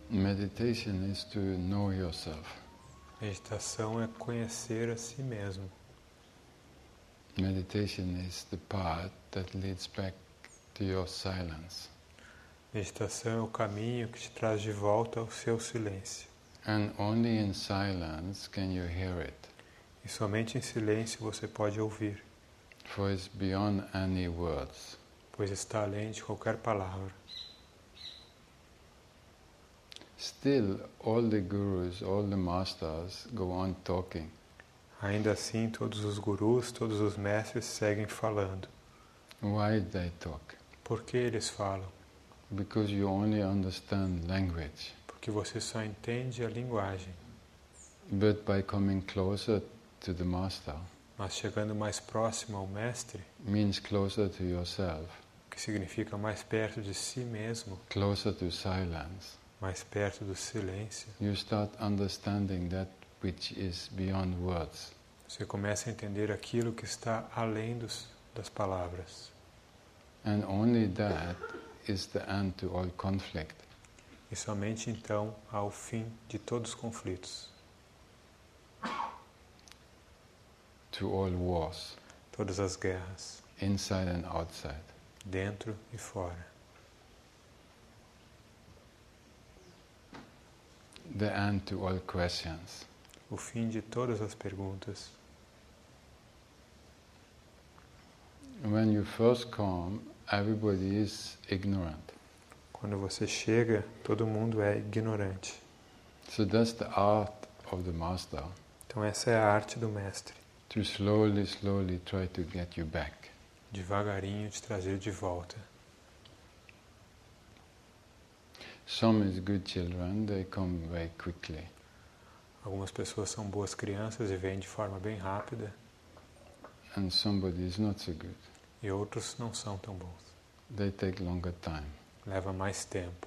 Meditation is to know yourself. Meditação é conhecer a si mesmo. Meditation is the path that leads back to your silence. Meditação é o caminho que te traz de volta ao seu silêncio. And only in silence can you hear it. E somente em silêncio você pode ouvir, For it's beyond any words. pois está além de qualquer palavra. Still, all the gurus, all the masters go on talking. Ainda assim, todos os gurus, todos os mestres seguem falando. Why they talk? Por que eles falam? Because you only understand language. Porque você só entende a linguagem. But by coming closer to the master, Mas chegando mais próximo ao mestre, means closer to yourself, que significa mais perto de si mesmo, closer to silence, mais perto do silêncio, you start understanding that which is beyond words. você começa a entender aquilo que está além das palavras. And only that is the end to all conflict. E somente então há o fim de todos os conflitos, To all wars, todas as guerras, inside and outside. dentro e fora. The end to all questions. O fim de todas as perguntas. When you first come, everybody is ignorant. Quando você chega, todo mundo é ignorante. So that's the art of the master, Então essa é a arte do mestre. to slowly, slowly try to get you back. Devagarinho te trazer de volta. Some is good children, they come very quickly. Algumas pessoas são boas crianças e vêm de forma bem rápida, And somebody is not so good. e outros não são tão bons. They take longer time. Leva mais tempo.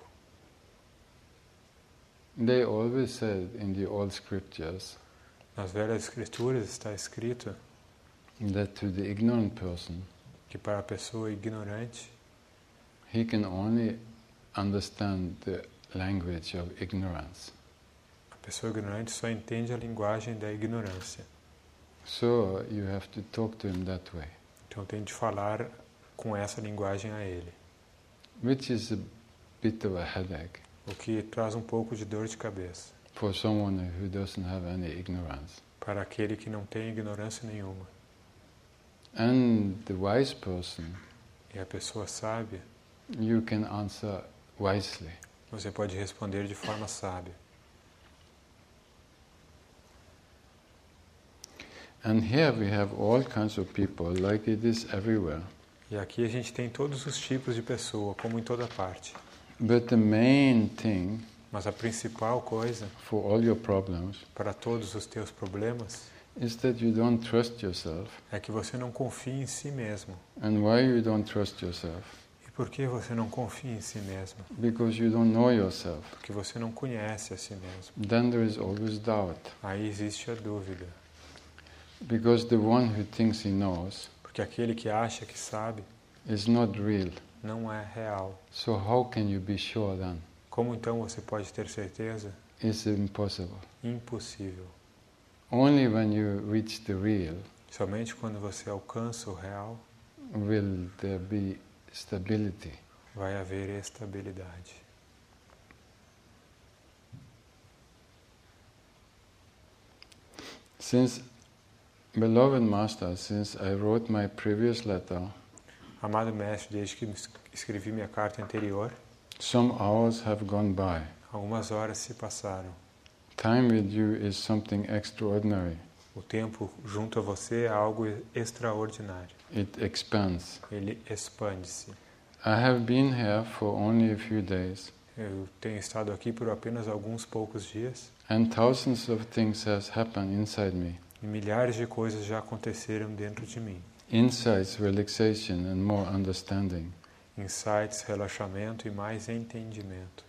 They always said in the old scriptures Nas velhas escrituras está escrito that to the ignorant person, que para a pessoa ignorante, he can only understand the language of ignorance. a pessoa ignorante só entende a linguagem da ignorância. So you have to talk to him that way, Então tem de falar com essa linguagem a ele, which is a bit of a headache o que traz um pouco de dor de cabeça for someone who doesn't have any ignorance. para aquele que não tem ignorância nenhuma. And the wise person, E a pessoa sábia, you can answer wisely. você pode responder de forma sábia. And here we have all kinds of people, like it is everywhere. E aqui a gente tem todos os tipos de pessoa, como em toda parte. But the main thing Mas a principal coisa for all your problems para todos os teus problemas is that you don't trust yourself. é que você não confia em si mesmo. And why you don't trust yourself? E por que você não confia em si mesmo? Because you don't know yourself. Porque você não conhece a si mesmo. Then there is always doubt. Aí existe a dúvida. Because the one who thinks he knows Porque aquele que acha que sabe is not real. não é real. So how can you be sure then? Como então você pode ter certeza? It's impossible. Impossível. Only when you reach the real Somente quando você alcança o real will there be stability. vai haver estabilidade. Since, beloved Master, since I wrote my previous letter, Amado Mestre, desde que escrevi minha carta anterior, some hours have gone by. algumas horas se passaram. Time with you is something extraordinary. O tempo junto a você é algo extraordinário. It expands. Ele expande-se. I have been here for only a few days, Eu tenho estado aqui por apenas alguns poucos dias and thousands of things has happened inside me. e milhares de coisas já aconteceram dentro de mim. Insights, relaxation, and more understanding. Insights, relaxamento e mais entendimento.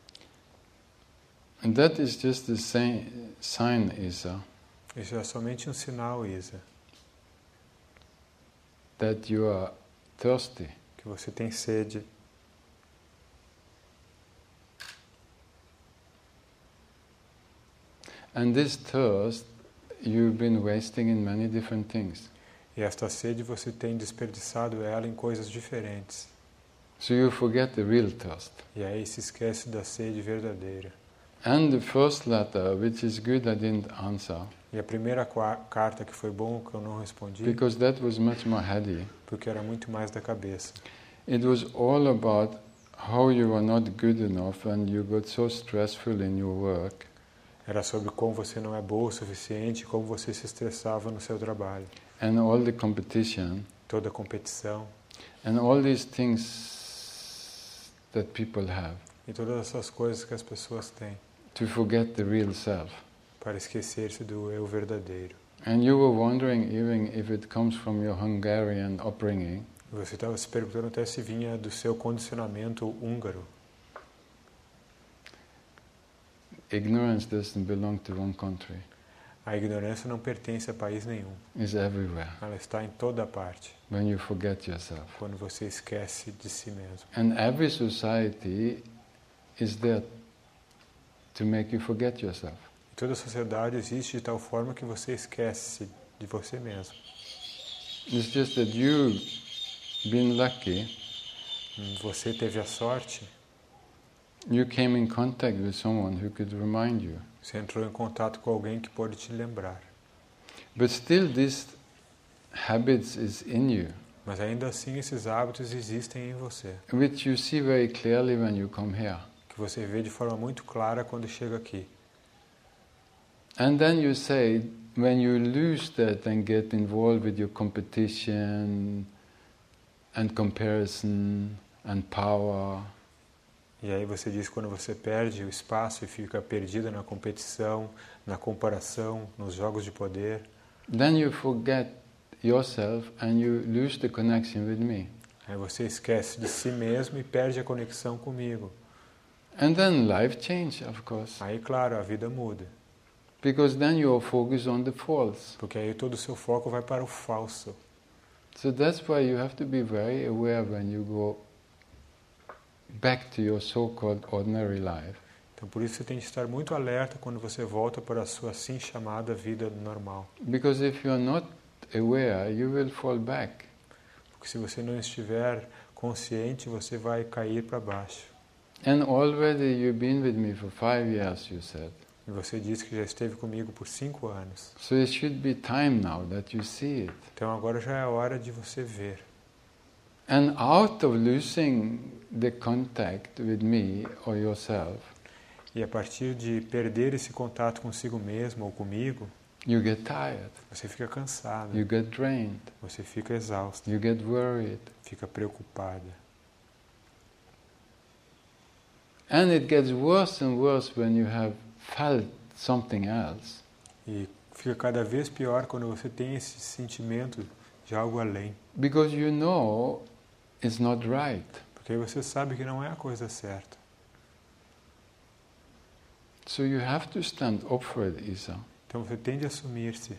And that is just the sign, Isa, Isso é somente um sinal, Isa, that you are thirsty. que você tem sede. And this thirst you've been wasting in many different things. E esta sede você tem desperdiçado ela em coisas diferentes. So you forget the real thirst. E aí se esquece da sede verdadeira. And the first letter, which is good I didn't answer, E a primeira carta que foi bom que eu não respondi, because that was much more heady. porque era muito mais da cabeça. It was all about how you were not good enough and you got so stressful in your work. Era sobre como você não é boa o suficiente, como você se estressava no seu trabalho. And all the competition, Toda a competição and all these things that people have, e todas essas coisas que as pessoas têm to forget the real self. para esquecer-se do eu verdadeiro. And you were wondering even if it comes from your Hungarian upbringing, Você estava se perguntando até se vinha do seu condicionamento húngaro. ignorance doesn't belong to one country. A ignorância não pertence a país nenhum. It's everywhere. Ela está em toda parte, When you forget yourself. quando você esquece de si mesmo. And every society is there to make you forget yourself. E toda a sociedade existe de tal forma que você esquece de você mesmo. It's just that you've been lucky. Você teve a sorte, You came in contact with someone who could remind you. você entrou em contato com alguém que pode te lembrar. But still these habits is in you, Mas ainda assim esses hábitos existem em você, which you see very clearly when you come here. que você vê de forma muito clara quando chega aqui. And then you say, when you lose that and get involved with your competition and comparison and power, E aí você diz que quando você perde o espaço e fica perdido na competição, na comparação, nos jogos de poder, then you forget yourself and you lose the connection with me. aí você esquece de si mesmo e perde a conexão comigo. And then life change, of course, Aí, claro, a vida muda, because then you are focused on the false. porque aí todo o seu foco vai para o falso. So that's why you have to be very aware when you go back to your so-called ordinary life. Então, por isso você tem que estar muito alerta quando você volta para a sua assim chamada vida normal. Because if you are not aware, you will fall back. Porque se você não estiver consciente, você vai cair para baixo. And already you've been with me for 5 years, you said. E você disse que já esteve comigo por 5 anos. So it should be time now that you see it. Então agora já é a hora de você ver. And out of losing the contact with me or yourself, E a partir de perder esse contato consigo mesmo ou comigo, you get tired, você fica cansado, you get drained, você fica exausto, you get worried. fica preocupada. And it gets worse and worse when you have felt something else. E fica cada vez pior quando você tem esse sentimento de algo além. Because you know it's not right. Porque aí você sabe que não é a coisa certa. So you have to stand up for it, Isa. Então você tem de assumir-se.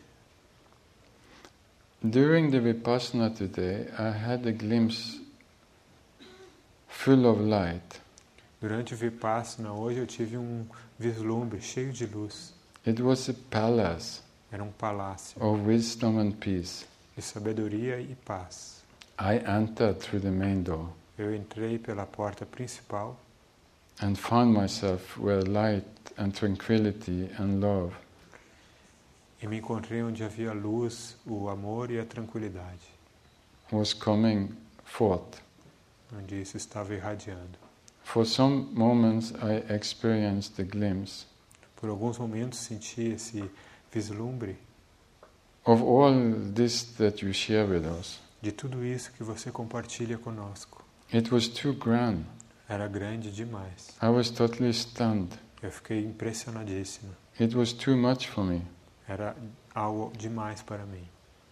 During the Vipassana today, I had a glimpse full of light. Durante o Vipassana hoje eu tive um vislumbre cheio de luz. It was a palace Era um palácio of wisdom and peace. de sabedoria e paz. I entered through the main door Eu entrei pela porta principal and found myself where light and tranquility and love e me encontrei onde havia luz, o amor e a tranquilidade, was coming forth. onde isso estava irradiando. For some moments I experienced the glimpse Por alguns momentos senti esse vislumbre of all this that you share with us. de tudo isso que você compartilha conosco. It was too grand. Era grande demais. I was totally stunned. Eu fiquei impressionadíssimo. It was too much for me. Era algo demais para mim.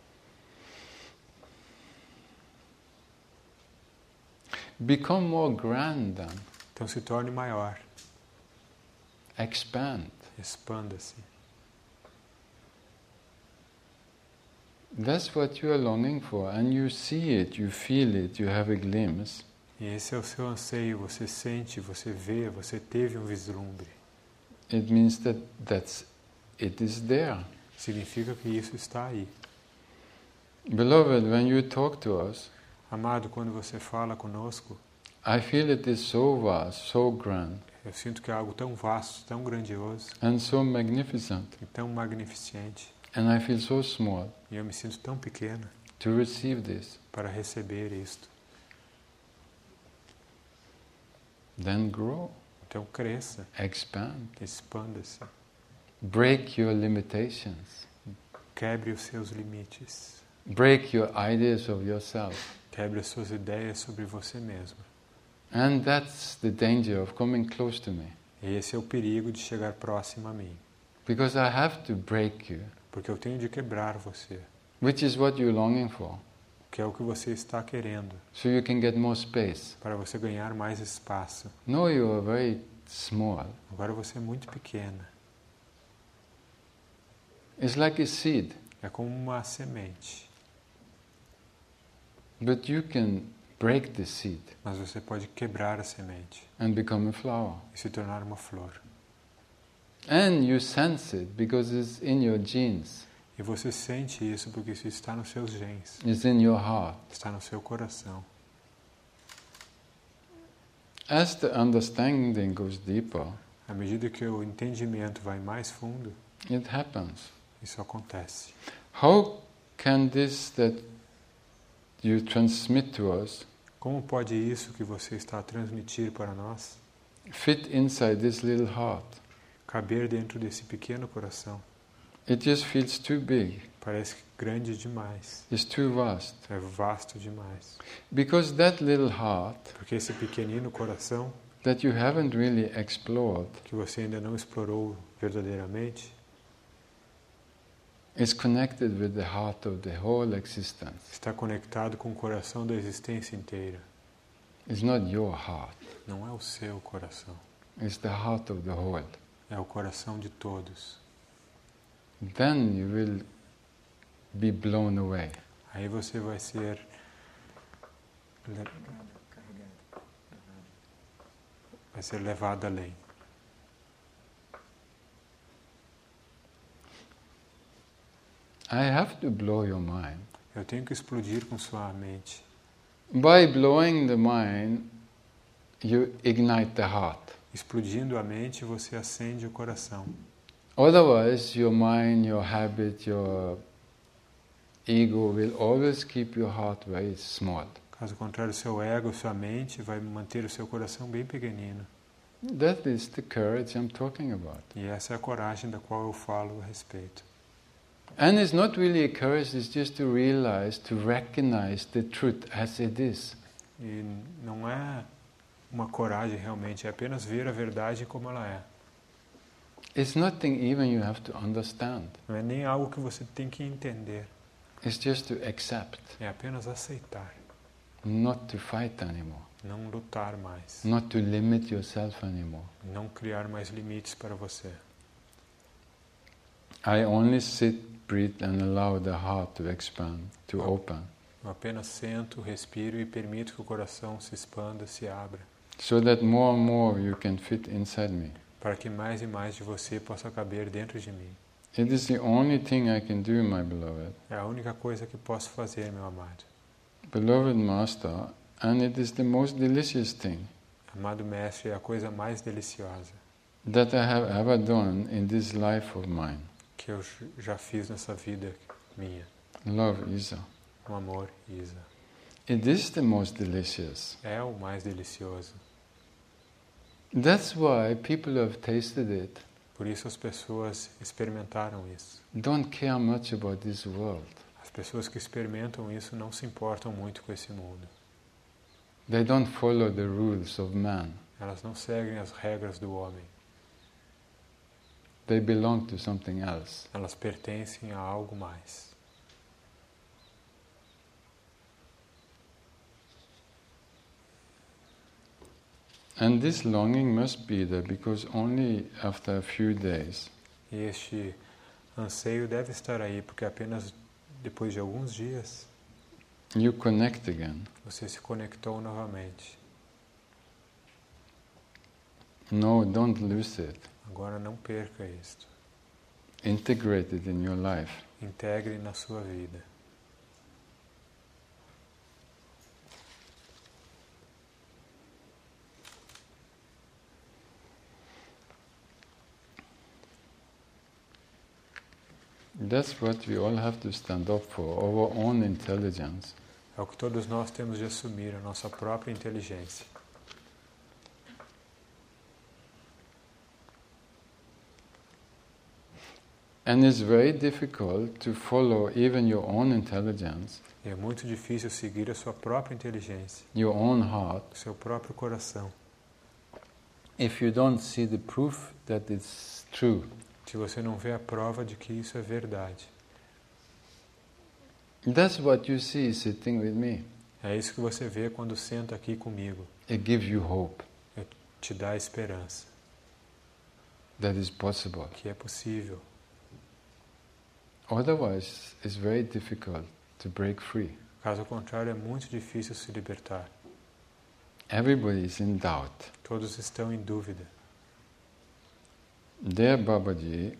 Become more grand then. Então se torne maior, Expand. expanda-se. That's what you are longing for, and you see it, you feel it, you have a glimpse. E esse é o seu anseio, você sente, você vê, você teve um vislumbre. It means that that's it is there. Significa que isso está aí. Beloved, when you talk to us, Amado, quando você fala conosco, I feel it is so vast, so grand, eu sinto que é algo tão vasto, tão grandioso and so magnificent. e tão magnificente. And I feel so small E eu me sinto tão pequena to receive this. para receber isto. Then grow, Então cresça, expand, expanda-se, break your limitations, quebre os seus limites, break your ideas of yourself. quebre as suas ideias sobre você mesmo. And that's the danger of coming close to me. E esse é o perigo de chegar próximo a mim, Because I have to break you, porque eu tenho de quebrar você, which is what you're longing for, que é o que você está querendo, so you can get more space. para você ganhar mais espaço. No, you are very small. Agora você é muito pequena. It's like a seed, É como uma semente, but you can break the seed mas você pode quebrar a semente and become a flower. e se tornar uma flor. And you sense it because it's in your genes, E você sente isso porque isso está nos seus genes, it's in your heart. está no seu coração. As the understanding goes deeper, À medida que o entendimento vai mais fundo, it happens. isso acontece. How can this that you transmit to us Como pode isso que você está a transmitir para nós fit inside this little heart? caber dentro desse pequeno coração? It just feels too big. Parece grande demais, It's too vast. é vasto demais. Because that little heart Porque esse pequenino coração that you haven't really explored que você ainda não explorou verdadeiramente is connected with the heart of the whole existence. está conectado com o coração da existência inteira. It's not your heart. Não é o seu coração, It's the heart of the whole. é o coração de todos. Then you will be blown away. Aí você vai ser levado além. I have to blow your mind. Eu tenho que explodir com sua mente. By blowing the mind, you ignite the heart. Explodindo a mente, você acende o coração. Otherwise, your mind, your habit, your ego will always keep your heart very small. Caso contrário, seu ego, sua mente vai manter o seu coração bem pequenino. That is the courage I'm talking about. E essa é a coragem da qual eu falo a respeito. And it's not really a courage, it's just to realize, to recognize the truth as it is. E não é uma coragem realmente, é apenas ver a verdade como ela é. It's nothing even you have to understand. Não é nem algo que você tem que entender, It's just to accept, é apenas aceitar, not to fight anymore, não lutar mais, not to limit yourself anymore. não criar mais limites para você. I only sit, breathe and allow the heart to expand, to open, Eu apenas sento, respiro e permito que o coração se expanda, se abra, so that more and more you can fit inside me. para que mais e mais de você possa caber dentro de mim. It is the only thing I can do, my beloved. É a única coisa que posso fazer, meu amado. Beloved Master, and it is the most delicious thing Amado Mestre, é a coisa mais deliciosa that I have ever done in this life of mine. que eu já fiz nessa vida minha. Love, Isa. O amor, Isa. It is the most delicious. É o mais delicioso. That's why people who have tasted it Por isso as pessoas experimentaram isso. don't care much about this world. As pessoas que experimentam isso não se importam muito com esse mundo. They don't follow the rules of man. Elas não seguem as regras do homem. They belong to something else. Elas pertencem a algo mais. And this longing must be there because only after a few days E este anseio deve estar aí, porque apenas depois de alguns dias you connect again. você se conectou novamente. No, don't lose it. Agora não perca isto. Integrate it in your life. Integre na sua vida. That's what we all have to stand up for, our own intelligence. É o que todos nós temos de assumir, a nossa própria inteligência. And it's very difficult to follow even your own intelligence, E é muito difícil seguir a sua própria inteligência, your own heart, o seu próprio coração, if you don't see the proof that it's true. se você não vê a prova de que isso é verdade. That's what you see sitting with me. É isso que você vê quando senta aqui comigo. It gives you hope Te dá esperança, that is possible. que é possível. Otherwise, it's very difficult to break free. Caso contrário, é muito difícil se libertar. Everybody is in doubt. Todos estão em dúvida. Dear Babaji,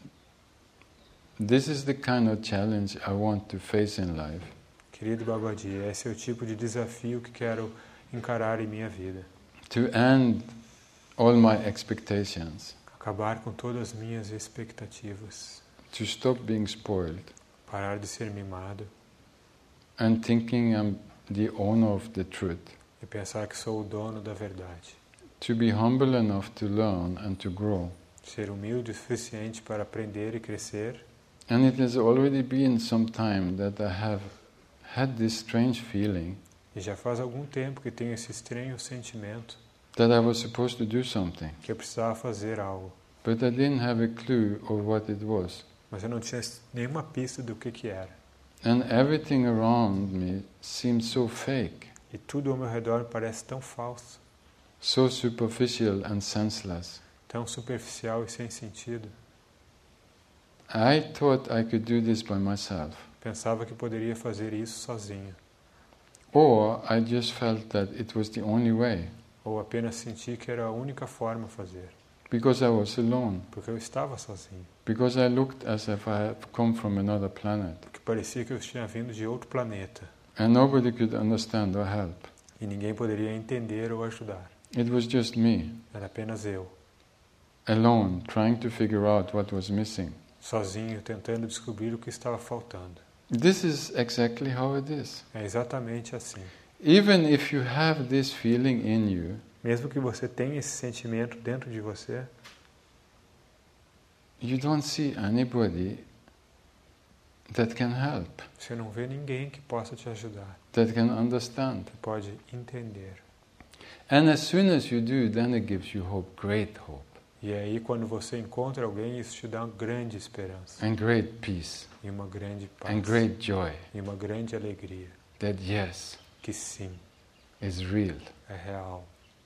this is the kind of challenge I want to face in life. Querido Babaji, esse é o tipo de desafio que quero encarar em minha vida. To end all my expectations. Acabar com todas as minhas expectativas. To stop being spoiled. Parar de ser mimado. And thinking I'm the owner of the truth. E pensar que sou o dono da verdade. To be humble enough to learn and to grow. Ser humilde o suficiente para aprender e crescer. And it has already been some time that I have had this strange feeling E já faz algum tempo que tenho esse estranho sentimento that I was supposed to do something, que eu precisava fazer algo. but I didn't have a clue of what it was. Mas eu não tinha nenhuma pista do que era. And everything around me seemed so fake, E tudo ao meu redor parece tão falso, so superficial and senseless. tão superficial e sem sentido. I thought I could do this by myself. Pensava que poderia fazer isso sozinho. Or I just felt that it was the only way, Ou apenas senti que era a única forma de fazer. because I was alone, Porque eu estava sozinho. because I looked as if I had come from another planet, Porque parecia que eu tinha vindo de outro planeta. and nobody could understand or help. E ninguém poderia entender ou ajudar. It was just me, Era apenas eu, alone, trying to figure out what was missing. sozinho, tentando descobrir o que estava faltando. This is exactly how it is. É exatamente assim. Even if you have this feeling in you, Mesmo que você tenha esse sentimento dentro de você, you don't see anybody that can help, você não vê ninguém que possa te ajudar, that can understand. que pode entender. And as soon as you do, then it gives you hope, great hope, E aí, quando você encontra alguém, isso te dá uma grande esperança and great peace, e uma grande paz and great joy, e uma grande alegria, that yes, que sim, is real. é real.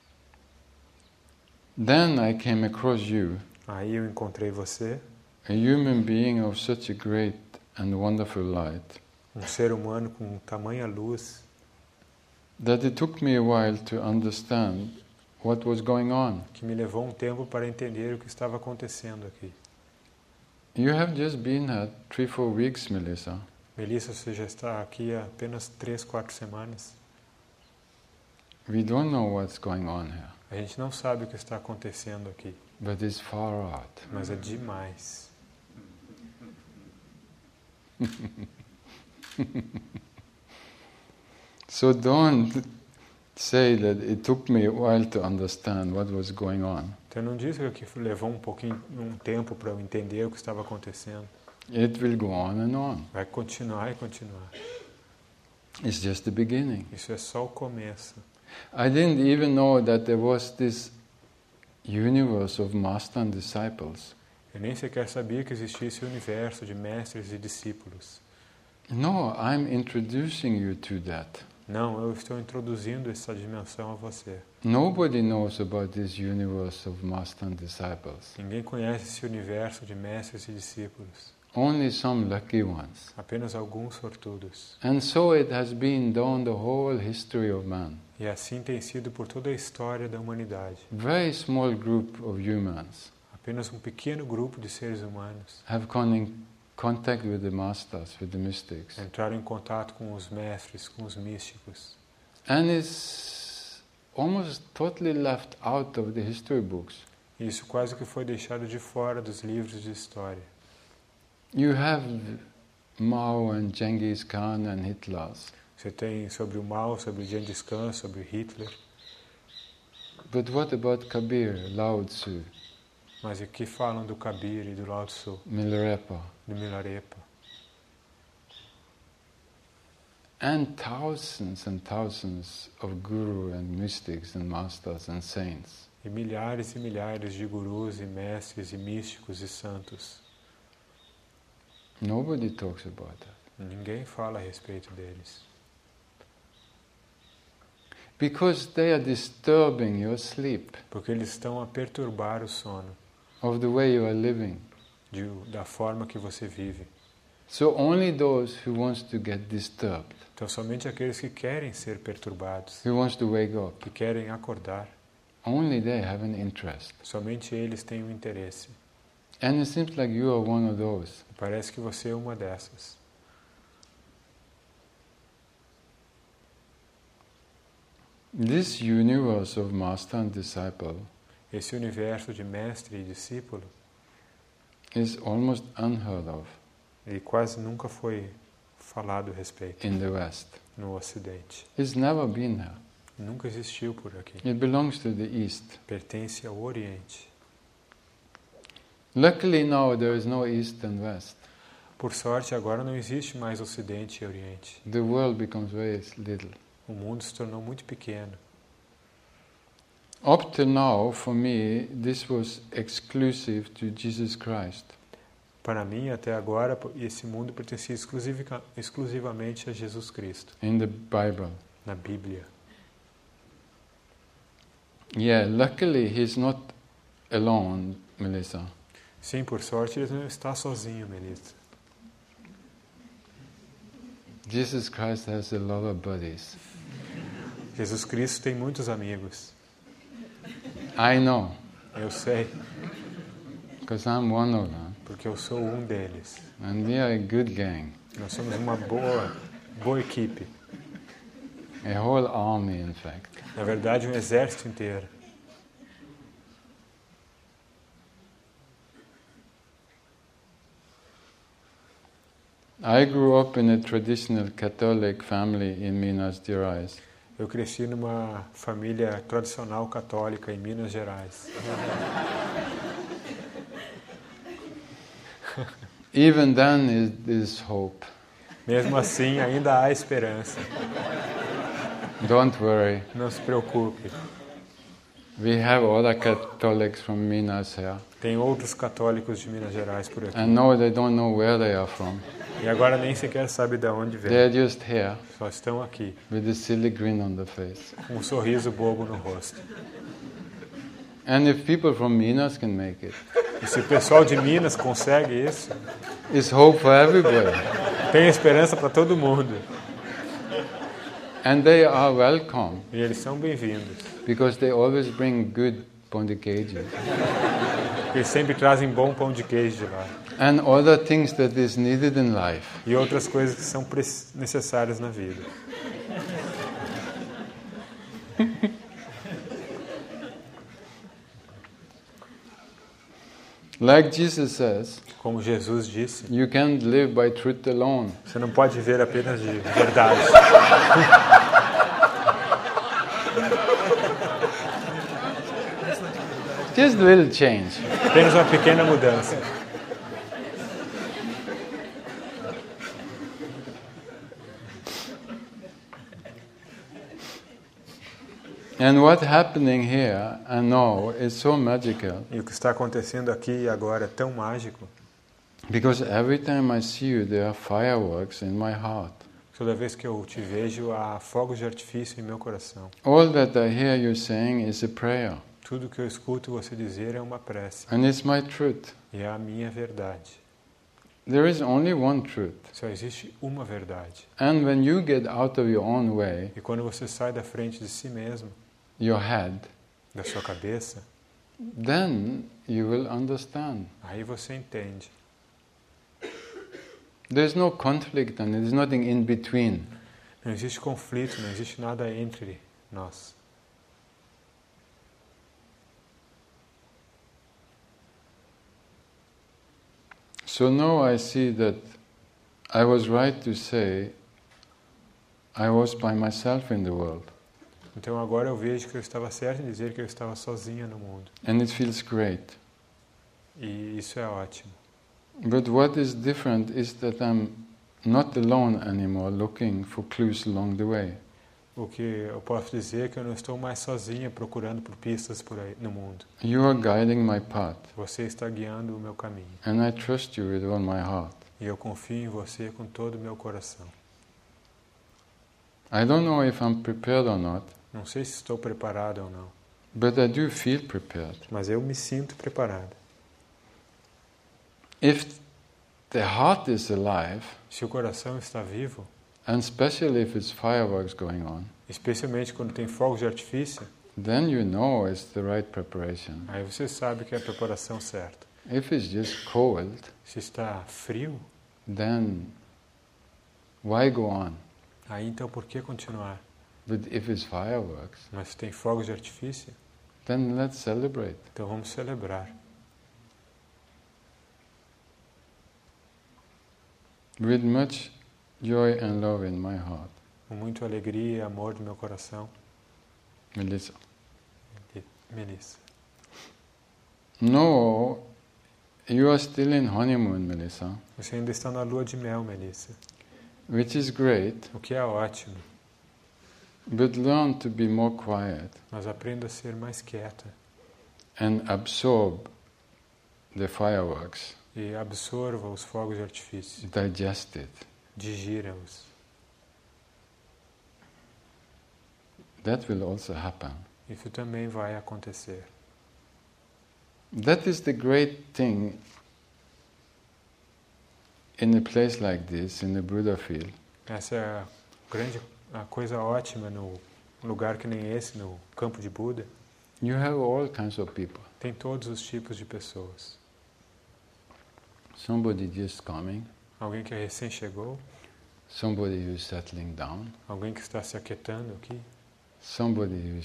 Then I came across you, Aí eu encontrei você, a human being of such a great and wonderful light, um ser humano com tamanha luz, that it took me a while to understand what was going on. que me levou um tempo para entender o que estava acontecendo aqui. You have just been at 3-4 weeks, Melissa. Melissa, você já está aqui há apenas 3, 4 semanas. We don't know what's going on here, A gente não sabe o que está acontecendo aqui, but it's far out. mas é demais. So don't say that it took me a while to understand what was going on. Então não diz que levou um tempo para eu entender o que estava acontecendo. It will go on and on. Vai continuar e continuar. It's just the beginning. Isso é só o começo. I didn't even know that there was this universe of master and disciples. Eu nem sequer sabia que existia esse universo de mestres e discípulos. No, I'm introducing you to that. Não, eu estou introduzindo essa dimensão a você. Nobody knows about this universe of master and disciples. Ninguém conhece esse universo de mestres e discípulos. Only some lucky ones. Apenas alguns sortudos. And so it has been down the whole history of man. E assim tem sido por toda a história da humanidade. Very small group of humans. Apenas um pequeno grupo de seres humanos have contact with the masters, with the mystics. entraram em contato com os mestres, com os místicos. And is almost totally left out of the history books. E isso quase que foi deixado de fora dos livros de história. You have Mao and Genghis Khan and Hitler. Você tem sobre o Mao, sobre o Gengis Khan, sobre o Hitler. But what about Kabir, Lao Tzu, Mas o que falam do Kabir e do Lao Tzu, Milarepa, do Milarepa? and thousands of guru and mystics and masters and saints? E milhares de gurus e mestres e místicos e santos. Nobody talks about that. Ninguém fala a respeito deles. Because they are disturbing your sleep Porque eles estão a perturbar o sono of the way you are living. da forma que você vive. So only those who wants to get disturbed, Então somente aqueles que querem ser perturbados, who wants to wake up, que querem acordar, only they have an interest. somente eles têm um interesse. And it seems like you are one of those. Parece que você é uma dessas. This universe of master and disciple Esse universo de mestre e discípulo, is almost unheard of ele quase nunca foi falado a respeito in the West. no Ocidente. It's never been there. Nunca existiu por aqui. It belongs to the East. Pertence ao Oriente. Luckily now there is no East and West. Por sorte, agora não existe mais Ocidente e Oriente. The world becomes very little. O mundo se tornou muito pequeno. Up till now, for me, this was exclusive to Jesus Christ. Para mim, até agora, esse mundo pertencia exclusivamente a Jesus Cristo, In the Bible. na Bíblia. Yeah, luckily he's not alone, Melissa. Sim, por sorte, ele não está sozinho, Melissa. Jesus Christ has a lot of buddies. Jesus Cristo tem muitos amigos. I know, Eu sei, because I'm one of them. porque eu sou um deles. And we are a good gang. Nós somos uma boa equipe. A whole army, in fact. Na verdade, um exército inteiro. I grew up in a traditional Catholic family in Minas Gerais. Eu cresci numa família tradicional católica em Minas Gerais. Even then, there's hope. Mesmo assim, ainda há esperança. Don't worry. Não se preocupe. We have other Catholics from Minas here. Tem outros católicos de Minas Gerais por aqui. And no, they don't know where they are from. E agora nem sequer sabe de onde They're vem. just here Só estão aqui, with a silly grin on the face. com um sorriso bobo no rosto. And if people from Minas can make it, E se o pessoal de Minas consegue isso, it's hope for everybody. tem esperança para todo mundo. And they are welcome E eles são bem-vindos. because they always bring good pão de queijo Eles sempre trazem bom pão de queijo de lá. and other things that is needed in life. E outras coisas que são necessárias na vida. Like Jesus says, Como Jesus disse, you can't live by truth alone. você não pode viver apenas de verdade. Just a little change. Apenas uma pequena mudança. And what's happening here and now is so magical E o que está acontecendo aqui e agora é tão mágico. because every time I see you, there are fireworks in my heart. Toda vez que eu te vejo, há fogos de artifício em meu coração. All that I hear you saying is a prayer, Tudo que eu escuto você dizer é uma prece. and it's my truth. E é a minha verdade. There is only one truth. Só existe uma verdade. And when you get out of your own way, E quando você sai da frente de si mesmo, your head, da sua cabeça, then you will understand. Aí você entende. There's no conflict and there's nothing in between. Não existe conflito, não existe nada entre nós. So now I see that I was right to say I was by myself in the world. Então agora eu vejo que eu estava certo em dizer que eu estava sozinha no mundo. And it feels great. E isso é ótimo. But what is different is that I'm not alone anymore looking for clues along the way. O que eu posso dizer é que eu não estou mais sozinha procurando por pistas por aí no mundo. You are guiding my path. Você está guiando o meu caminho. And I trust you with all my heart. E eu confio em você com todo o meu coração. I don't know if I'm prepared or not, Não sei se estou preparado ou não, but I do feel prepared. mas eu me sinto preparado. If the heart is alive, Se o coração está vivo, and especially if it's fireworks going on, especialmente quando tem fogos de artifício, then you know it's the right preparation. aí você sabe que é a preparação certa. If it's just cold, Se está frio, then why go on? aí então por que continuar? But if it's fireworks, Mas se tem fogos de artifício, then let's celebrate. então vamos celebrar. With much joy and love in my heart. Com muita alegria e amor do meu coração, Melissa. Melissa. No, you are still in honeymoon, Melissa, Você ainda está na lua de mel, Melissa, which is great, o que é ótimo, but learn to be more quiet mas aprenda a ser mais quieta and absorb the fireworks, e absorva os fogos de artifício, digest it. digira-os. That will also happen. Isso também vai acontecer. That is the great thing in a place like this, in the Buddha field. Essa é a coisa ótima no lugar que nem esse, no campo de Buda. You have all kinds of people. Tem todos os tipos de pessoas. Somebody just coming, Alguém que recém chegou, somebody who is settling down, alguém que está se aquietando aqui, somebody who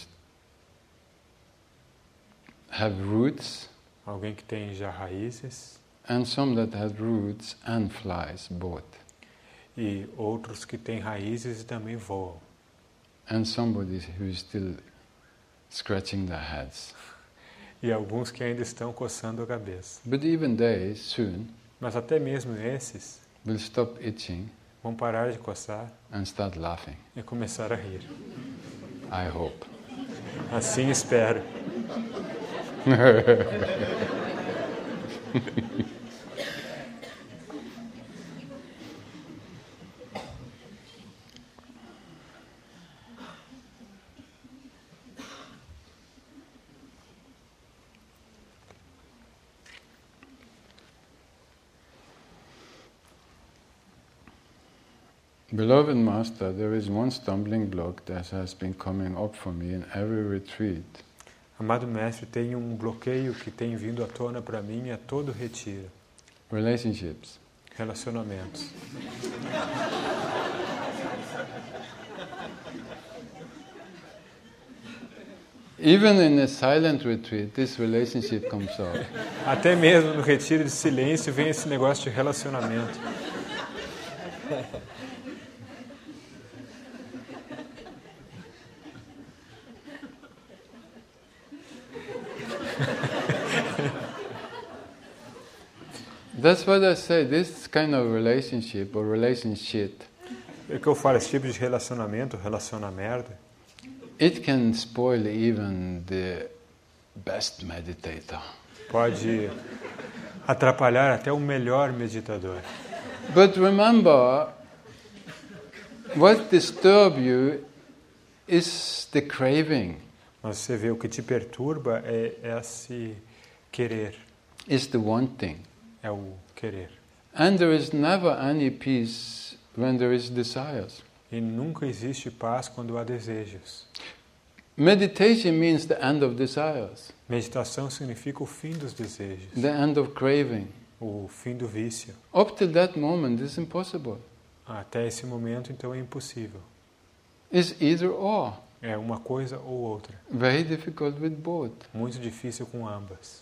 have roots, alguém que tem já raízes and some that have roots and flies both, e outros que têm raízes e também voam. and somebody who is still scratching their heads. E alguns que ainda estão coçando a cabeça. But even they soon Mas até mesmo esses will stop itching vão parar de coçar and start laughing. e começar a rir. I hope. Assim espero. Beloved Master, there is one stumbling block that has been coming up for me in every retreat. Amado Mestre, tem um bloqueio que tem vindo à tona para mim a todo retiro. Relationships. Relacionamentos. Even in a silent retreat, this relationship comes up. Até mesmo no retiro de silêncio vem esse negócio de relacionamento. That's what I say, this kind of relationship or relationship, É o que eu falo, esse tipo de relacionamento, relaciona merda, it can spoil even the best meditator. pode atrapalhar até o melhor meditador. But remember, what disturbs you is the craving, Mas você vê, o que te perturba é esse querer, is the wanting. é o querer. And there is never any peace when there is desires. E nunca existe paz quando há desejos. Meditation means the end of desires, Meditação significa o fim dos desejos, the end of craving. o fim do vício. Up till that moment, it's impossible. Até esse momento, então, é impossível. It's either or. É uma coisa ou outra. Very difficult with both. Muito difícil com ambas.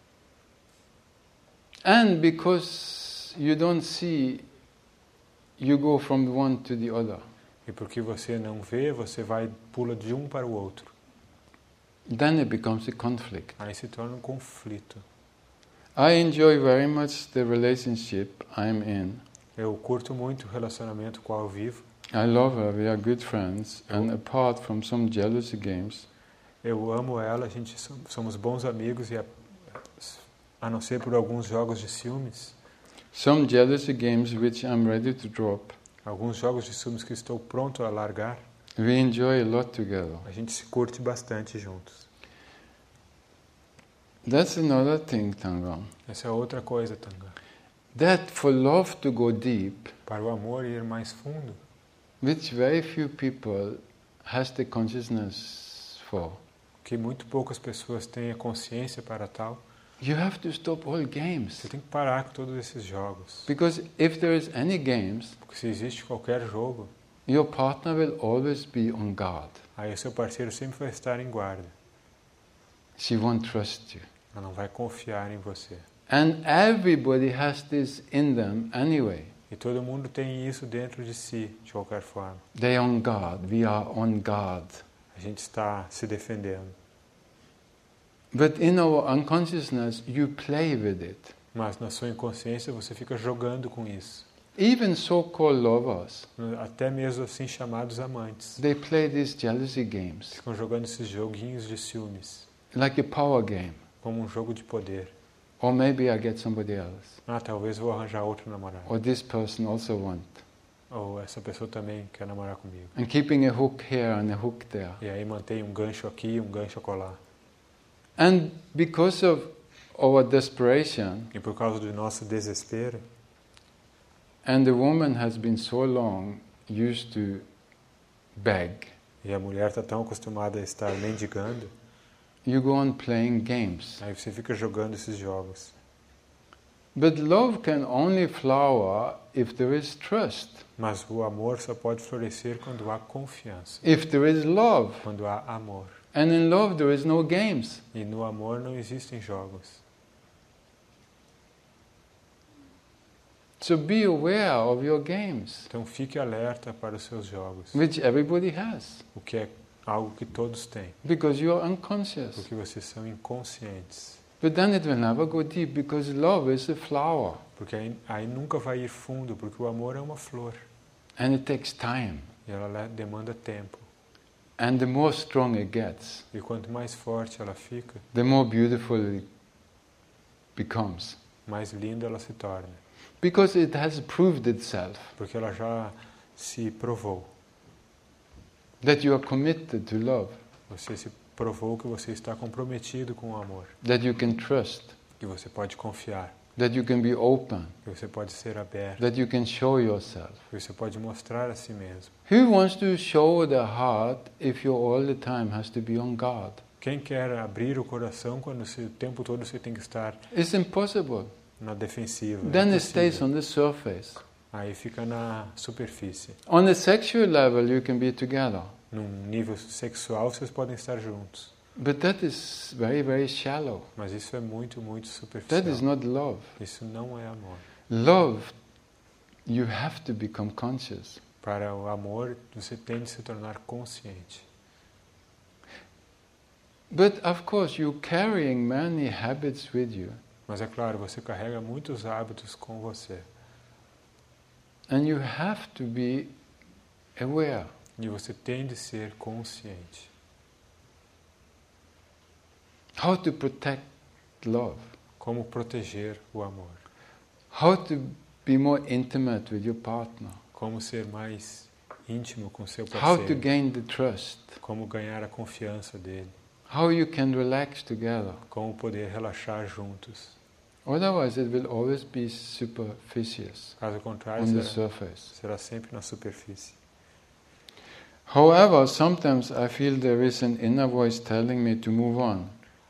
And because you don't see, you go from one to the other. E porque você não vê, você pula de um para o outro. Then it becomes a conflict. Aí se torna um conflito. I enjoy very much the relationship I'm in. Eu curto muito o relacionamento com o qual eu vivo. I love her, we are good friends, and apart from some jealousy games, Eu amo ela, somos bons amigos, e a não ser por alguns jogos de ciúmes, some jealousy games which I'm ready to drop, alguns jogos de ciúmes que estou pronto a largar, we enjoy a lot together. a gente se curte bastante juntos. That's another thing, Tangram. Essa é outra coisa, Tanga. That for love to go deep, Para o amor ir mais fundo, which very few people has the consciousness for, que muito poucas pessoas têm a consciência para tal, you have to stop all games. você tem que parar com todos esses jogos. Because if there is any games, Porque se existe qualquer jogo, your partner will always be on guard. aí o seu parceiro sempre vai estar em guarda. She won't trust you. Ela não vai confiar em você. And everybody has this in them anyway. E todo mundo tem isso dentro de si, de qualquer forma. They are on guard. We are on guard. A gente está se defendendo. But in our unconsciousness, you play with it. Mas na sua inconsciência você fica jogando com isso. Even so-called lovers, Até mesmo assim chamados amantes. they play these jealousy games, Ficam jogando esses joguinhos de ciúmes. like a power game. Como um jogo de poder. Or maybe I get somebody else. Ah, talvez vou arranjar outro namorado. Or this person also want. Ou essa pessoa também quer namorar comigo. And keeping a hook here and a hook there. E aí mantém um gancho aqui, um gancho acolá. And because of our desperation, E por causa do nosso desespero, and the woman has been so long used to beg, e a mulher está tão acostumada a estar mendigando, you go on playing games. aí você fica jogando esses jogos. But love can only flower if there is trust. Mas o amor só pode florescer quando há confiança, If there is love. quando há amor. And in love there is no games. E no amor não existem jogos. So be aware of your games, Então fique alerta para os seus jogos, which everybody has, o que é algo que todos têm, because you are unconscious. porque vocês são inconscientes. But then it will never go deep, because love is a flower, Porque aí nunca vai ir fundo, porque o amor é uma flor and it takes time. e ela demanda tempo. And the more strong it gets, E quanto mais forte ela fica, the more beautiful it becomes. mais linda ela se torna, Because it has proved itself porque ela já se provou. that you are committed to love, Você se provou que você está comprometido com o amor, that you can trust, que você pode confiar, that you can be open, que você pode ser aberto, that you can show yourself. que você pode mostrar a si mesmo. Who wants to show the heart if you all the time has to be on guard? Quem quer abrir o coração quando o tempo todo você tem que estar It's impossible. na defensiva? É Then it impossível. stays on the surface. Aí fica na superfície. On a sexual level, you can be together, Num nível sexual, vocês podem estar juntos. but that is very, very shallow. Mas isso é muito, muito That is superficial. not love. Isso não é amor. Love, you have to become conscious. Para o amor, você tem de se tornar consciente. But of course, you're carrying many habits with you, Mas é claro, você carrega muitos hábitos com você. and you have to be aware. E você tem de ser consciente. How to protect love? Como proteger o amor. How to be more intimate with your partner? Como ser mais íntimo com seu How to parceiro. gain the trust? Como ganhar a confiança dele. How you can relax together? Como poder relaxar juntos. Otherwise, it will always be superficial, Caso contrário, on the será, surface. será sempre na superfície. However, sometimes I feel there is an inner voice telling me to move on.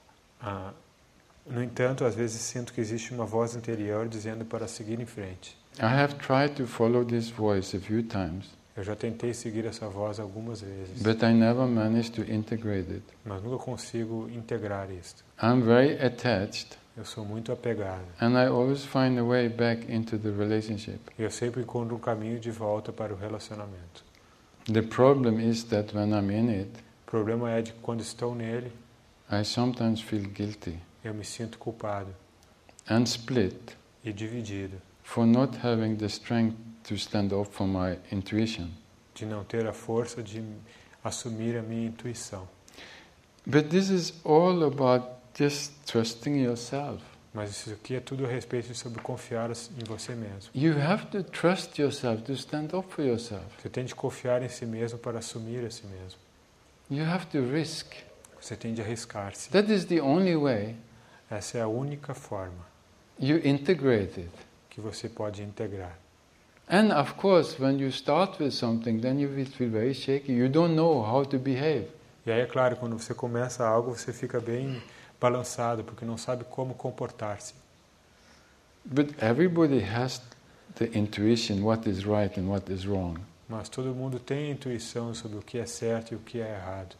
No entanto, às vezes sinto que existe uma voz interior dizendo para seguir em frente. I have tried to follow this voice a few times, Eu já tentei seguir essa voz algumas vezes, but I never managed to integrate it. mas nunca consigo integrar isto. I'm very attached, Eu sou muito apegado. and I always find a way back into the relationship. E eu sempre encontro um caminho de volta para o relacionamento. The problem is that when I'm in it, O problema é de que quando estou nele, I sometimes feel guilty eu me sinto culpado and split e dividido for not having the strength to stand up for my intuition. de não ter a força de assumir a minha intuição. But this is all about just trusting yourself. Mas isso aqui é tudo a respeito sobre confiar em você mesmo. You have to trust yourself to stand up for yourself. Você tem de confiar em si mesmo para assumir a si mesmo. You have to risk. Você tem de arriscar-se. That is the only way Essa é a única forma you integrate it. que você pode integrar. And of course, when you start with something, then you will feel very shaky. You don't know how to behave. E aí, é claro, quando você começa algo, você fica bem balançado, porque não sabe como comportar-se. But everybody has the intuition what is right and what is wrong. Mas todo mundo tem intuição sobre o que é certo e o que é errado.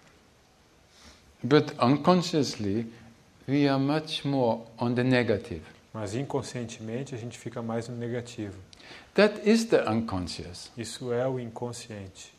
But unconsciously, we are much more on the negative. Mas inconscientemente a gente fica mais no negativo. That is the unconscious. Isso é o inconsciente.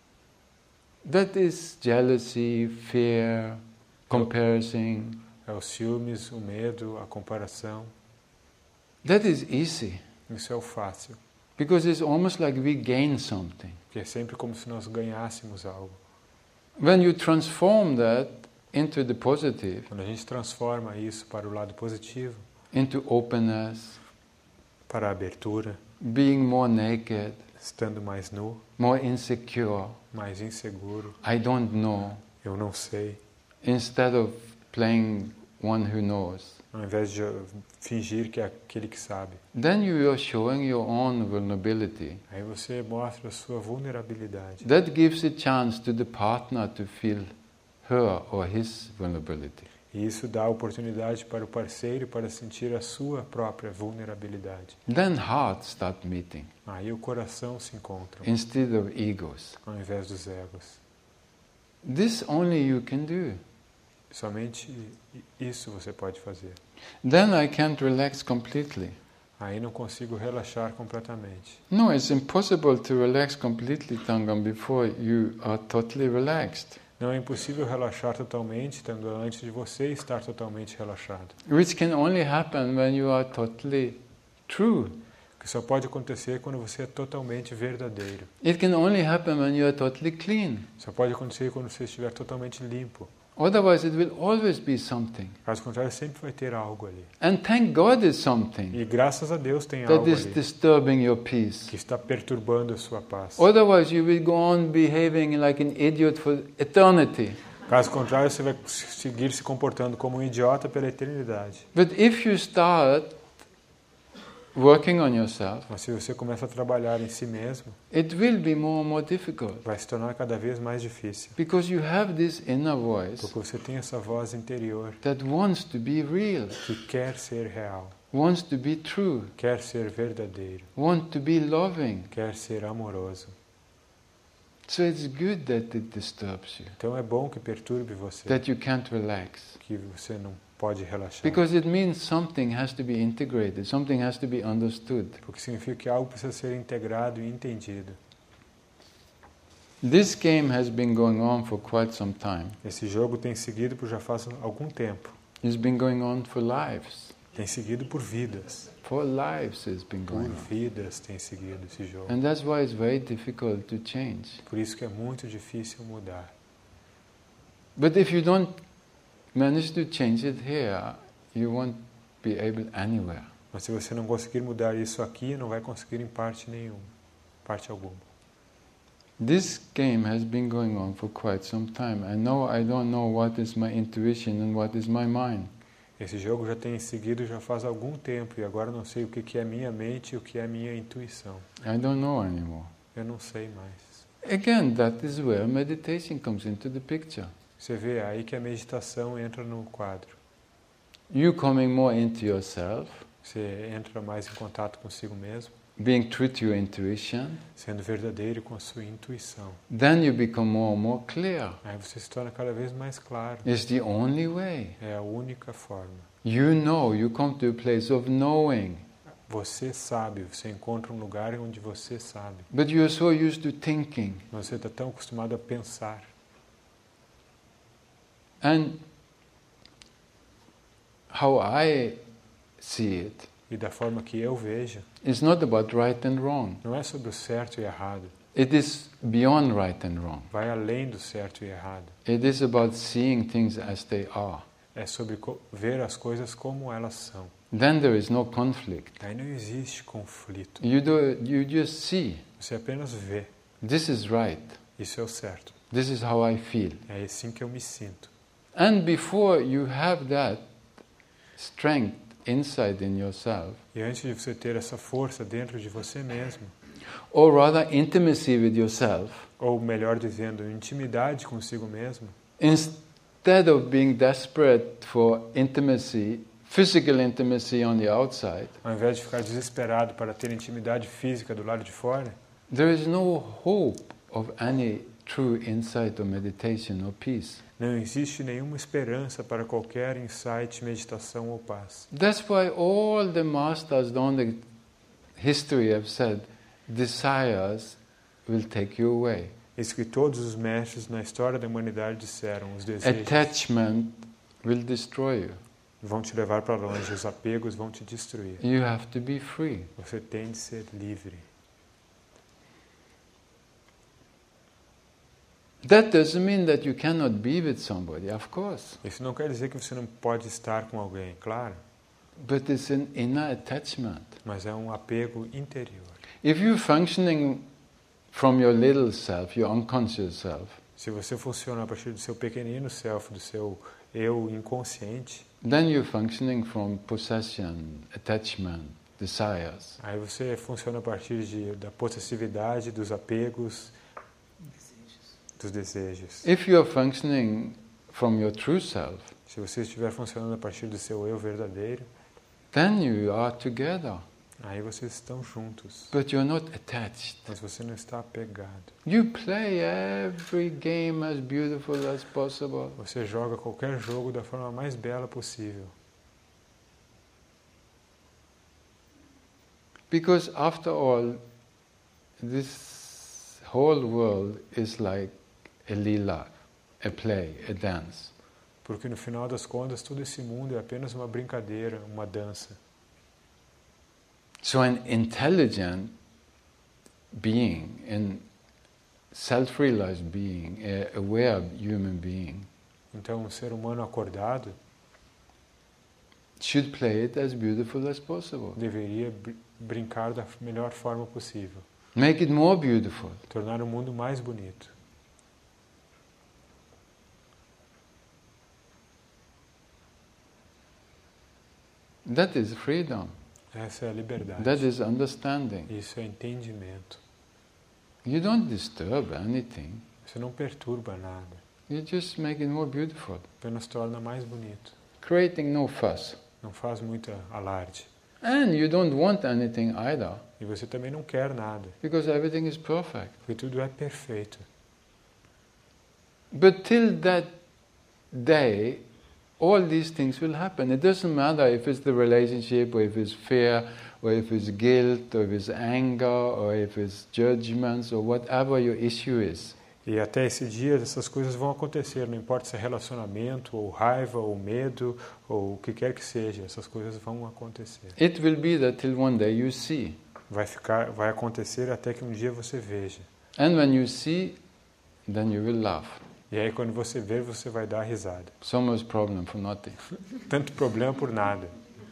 That is jealousy, fear, comparison. É os ciúmes, o medo, a comparação. That is easy. Isso é o fácil. Because it's almost like we gain something. Porque é sempre como se nós ganhássemos algo. When you transform that into the positive, Quando a gente transforma isso para o lado positivo, into openness, para a abertura, being more naked, estando mais nu, more insecure, mais inseguro, I don't know, eu não sei, instead of playing one who knows, ao invés de fingir que é aquele que sabe. then you are showing your own vulnerability. Aí você mostra a sua vulnerabilidade. That gives a chance to the partner to feel her or his vulnerability. E isso dá oportunidade para o parceiro para sentir a sua própria vulnerabilidade. Then hearts start meeting Aí o coração se encontra, instead of egos. ao invés dos egos. This only you can do. Somente isso você pode fazer. Then I can't relax completely. Aí não consigo relaxar completamente. No, it's impossible to relax completely, Tangam, before you are totally relaxed. Não é impossível relaxar totalmente, estando antes de você estar totalmente relaxado. Which can only happen when you are totally true. Que só pode acontecer quando você é totalmente verdadeiro. It can only happen when you are totally clean. Só pode acontecer quando você estiver totalmente limpo. Otherwise it will always be something. Caso contrário, sempre vai ter algo ali. And thank God it's something E graças a Deus tem that algo is ali disturbing your peace. que está perturbando a sua paz. Otherwise you will go on behaving like an idiot for eternity. Caso contrário, você vai seguir se comportando como um idiota pela eternidade. But if you start working on yourself, Mas se você começa a trabalhar em si mesmo, it will be more and more difficult. vai se tornar cada vez mais difícil. Because you have this inner voice Porque você tem essa voz interior that wants to be real, que quer ser real, wants to be true, quer ser verdadeiro, wants to be loving. quer ser amoroso. So it's good that it disturbs you, Então é bom que perturbe você, that you can't relax. que você não pode relaxar. Because it means something has to be integrated, something has to be understood. Porque significa que algo precisa ser integrado e entendido. This game has been going on for quite some time. Esse jogo tem seguido por já faz algum tempo. It's been going on for lives. Tem seguido por vidas. For lives it's been Por going on. vidas tem seguido esse jogo. And that's why it's very difficult to change. Por isso que é muito difícil mudar. But if you don't manage to change it here, you won't be able anywhere. Mas se você não conseguir mudar isso aqui, não vai conseguir em parte alguma. This game has been going on for quite some time. I don't know what is my intuition and what is my mind. Esse jogo já tem seguido já faz algum tempo e agora não sei o que é minha mente e o que é minha intuição. I don't know anymore. Eu não sei mais. Again, that is where meditation comes into the picture. Você vê aí que a meditação entra no quadro. You coming more into yourself, Você entra mais em contato consigo mesmo, being true to your intuition, sendo verdadeiro com a sua intuição. then you become more and more clear. Aí você se torna cada vez mais claro. It's the only way. É a única forma. You know, you come to a place of knowing. Você sabe, você encontra um lugar onde você sabe. But you're so used to thinking. Você está tão acostumado a pensar. And how I see it, E da forma que eu vejo, it's not about right and wrong. não é sobre o certo e errado. It is beyond right and wrong. Vai além do certo e errado. It is about seeing things as they are. É sobre ver as coisas como elas são. Then there is no conflict. Aí não existe conflito. You just see. Você apenas vê. This is right. Isso é o certo. This is how I feel. É assim que eu me sinto. And before you have that strength inside in yourself, E antes de você ter essa força dentro de você mesmo, or rather intimacy with yourself, ou melhor dizendo, intimidade consigo mesmo, instead of being desperate for intimacy, physical intimacy on the outside, ao invés de ficar desesperado para ter intimidade física do lado de fora, there is no hope of any true insight or meditation or peace. não existe nenhuma esperança para qualquer insight, meditação ou paz. That's why all the masters down the history have said, desires will take you away. Isso que todos os mestres na história da humanidade disseram, os desejos Attachment will destroy you. vão te levar para longe, os apegos vão te destruir. You have to be free. Você tem de ser livre. That doesn't mean that you cannot be with somebody, of course. Isso não quer dizer que você não pode estar com alguém, claro, But it's an inner attachment. mas é um apego interior. If you're functioning from your little self, your unconscious self, Se você funciona a partir do seu pequenino self, do seu eu inconsciente, then you're functioning from possession, attachment, desires. aí você funciona a partir da possessividade, dos apegos, dos desejos. If you're functioning from your true self, Se você estiver funcionando a partir do seu eu verdadeiro, then you are together. aí vocês estão juntos, But you're not attached. mas você não está apegado. You play every game as beautiful as possible. Você joga qualquer jogo da forma mais bela possível. Because after all, this whole world is like a lila, a play, a dance. Porque no final das contas, todo esse mundo é apenas uma brincadeira, uma dança. So an intelligent being, a self-realized being, a aware human being, Então, um ser humano acordado should play it as beautiful as possible. deveria brincar da melhor forma possível. Make it more beautiful. Tornar o mundo mais bonito. That is freedom. Essa é a liberdade. That is understanding. Isso é entendimento. You don't disturb anything. Você não perturba nada. You just make it more beautiful. Apenas torna mais bonito. Creating no fuss. Não faz muita alarde. And you don't want anything either, E você também não quer nada. because everything is perfect. Porque tudo é perfeito. But till that day, all these things will happen. It doesn't matter if it's the relationship, or if it's fear, or if it's guilt, or if it's anger, or if it's judgments, or whatever your issue is. E até esse dia essas coisas vão acontecer, não importa se é relacionamento, ou raiva, ou medo, ou o que quer que seja, essas coisas vão acontecer. It will be that till one day you see. Vai acontecer até que um dia você veja. And when you see, then you will laugh. E aí quando você ver, você vai dar risada. So much problem for nothing. Tanto problema por nada.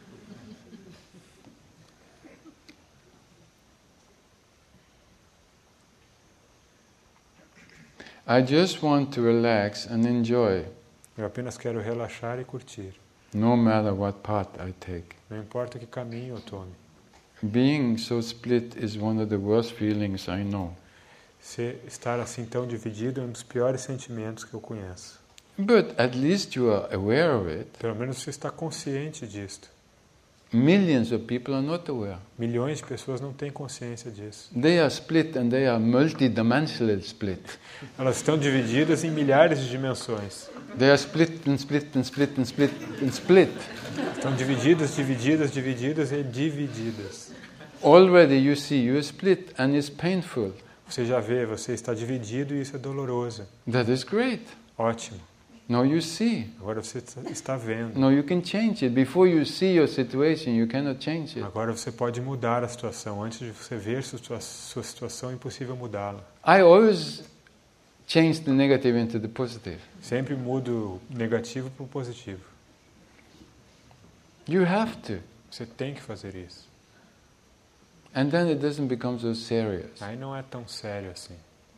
I just want to relax and enjoy, Eu apenas quero relaxar e curtir. no matter what path I take. Não importa que caminho eu tome. Being so split is one of the worst feelings I know. Estar assim tão dividido é um dos piores sentimentos que eu conheço. But at least you are aware of it. Pelo menos você está consciente disto. Millions of people are not aware. Milhões de pessoas não têm consciência disso. They are split and they are multidimensional split. Elas estão divididas em milhares de dimensões. They are split and split and split and split and split. Estão divididas e divididas. Already you see you are split and it's painful. Você já vê, você está dividido e isso é doloroso. That is great. Ótimo. Now you see. Agora você está vendo. Now you can change it. Before you see your situation, you cannot change it. Agora você pode mudar a situação. Antes de você ver sua situação, é impossível mudá-la. I always change the negative into the positive. Sempre mudo o negativo para o positivo. You have to. Você tem que fazer isso. And then it doesn't become so serious. Aí não é tão sério assim.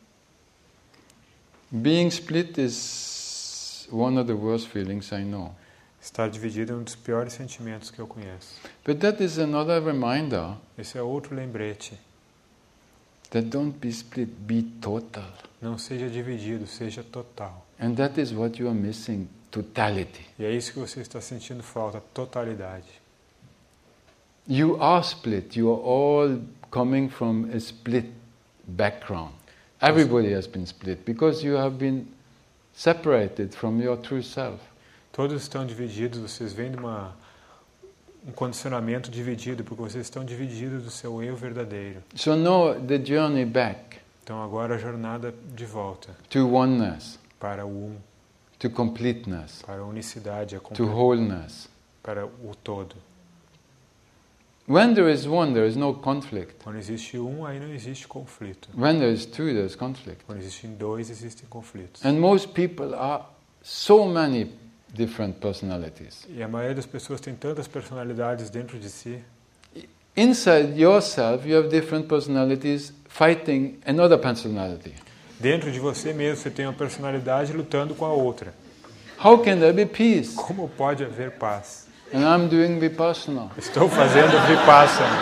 Being split is one of the worst feelings I know. Estar dividido é um dos piores sentimentos que eu conheço. But that is another reminder Esse é outro lembrete. that don't be split, be total. Não seja dividido, seja total. And that is what you are missing, totality. E é isso que você está sentindo falta, totalidade. You are split. You are all coming from a split background. Everybody has been split because you have been separated from your true self. Todos estão divididos, vocês vêm de um condicionamento dividido, porque vocês estão divididos do seu eu verdadeiro. So now the journey back Então agora a jornada de volta to oneness, para o to completeness, para a unicidade, to wholeness. para o todo. When there is one, there is no conflict. Quando existe aí não existe conflito. When there is two, there is conflict. Quando existem dois, existem conflitos. And most people are so many different personalities. E a maioria das pessoas tem tantas personalidades dentro de si. Inside yourself, you have different personalities fighting another personality. Dentro de você mesmo, você tem uma personalidade lutando com a outra. How can there be peace? Como pode haver paz? And I'm doing Vipassana. Estou fazendo Vipassana.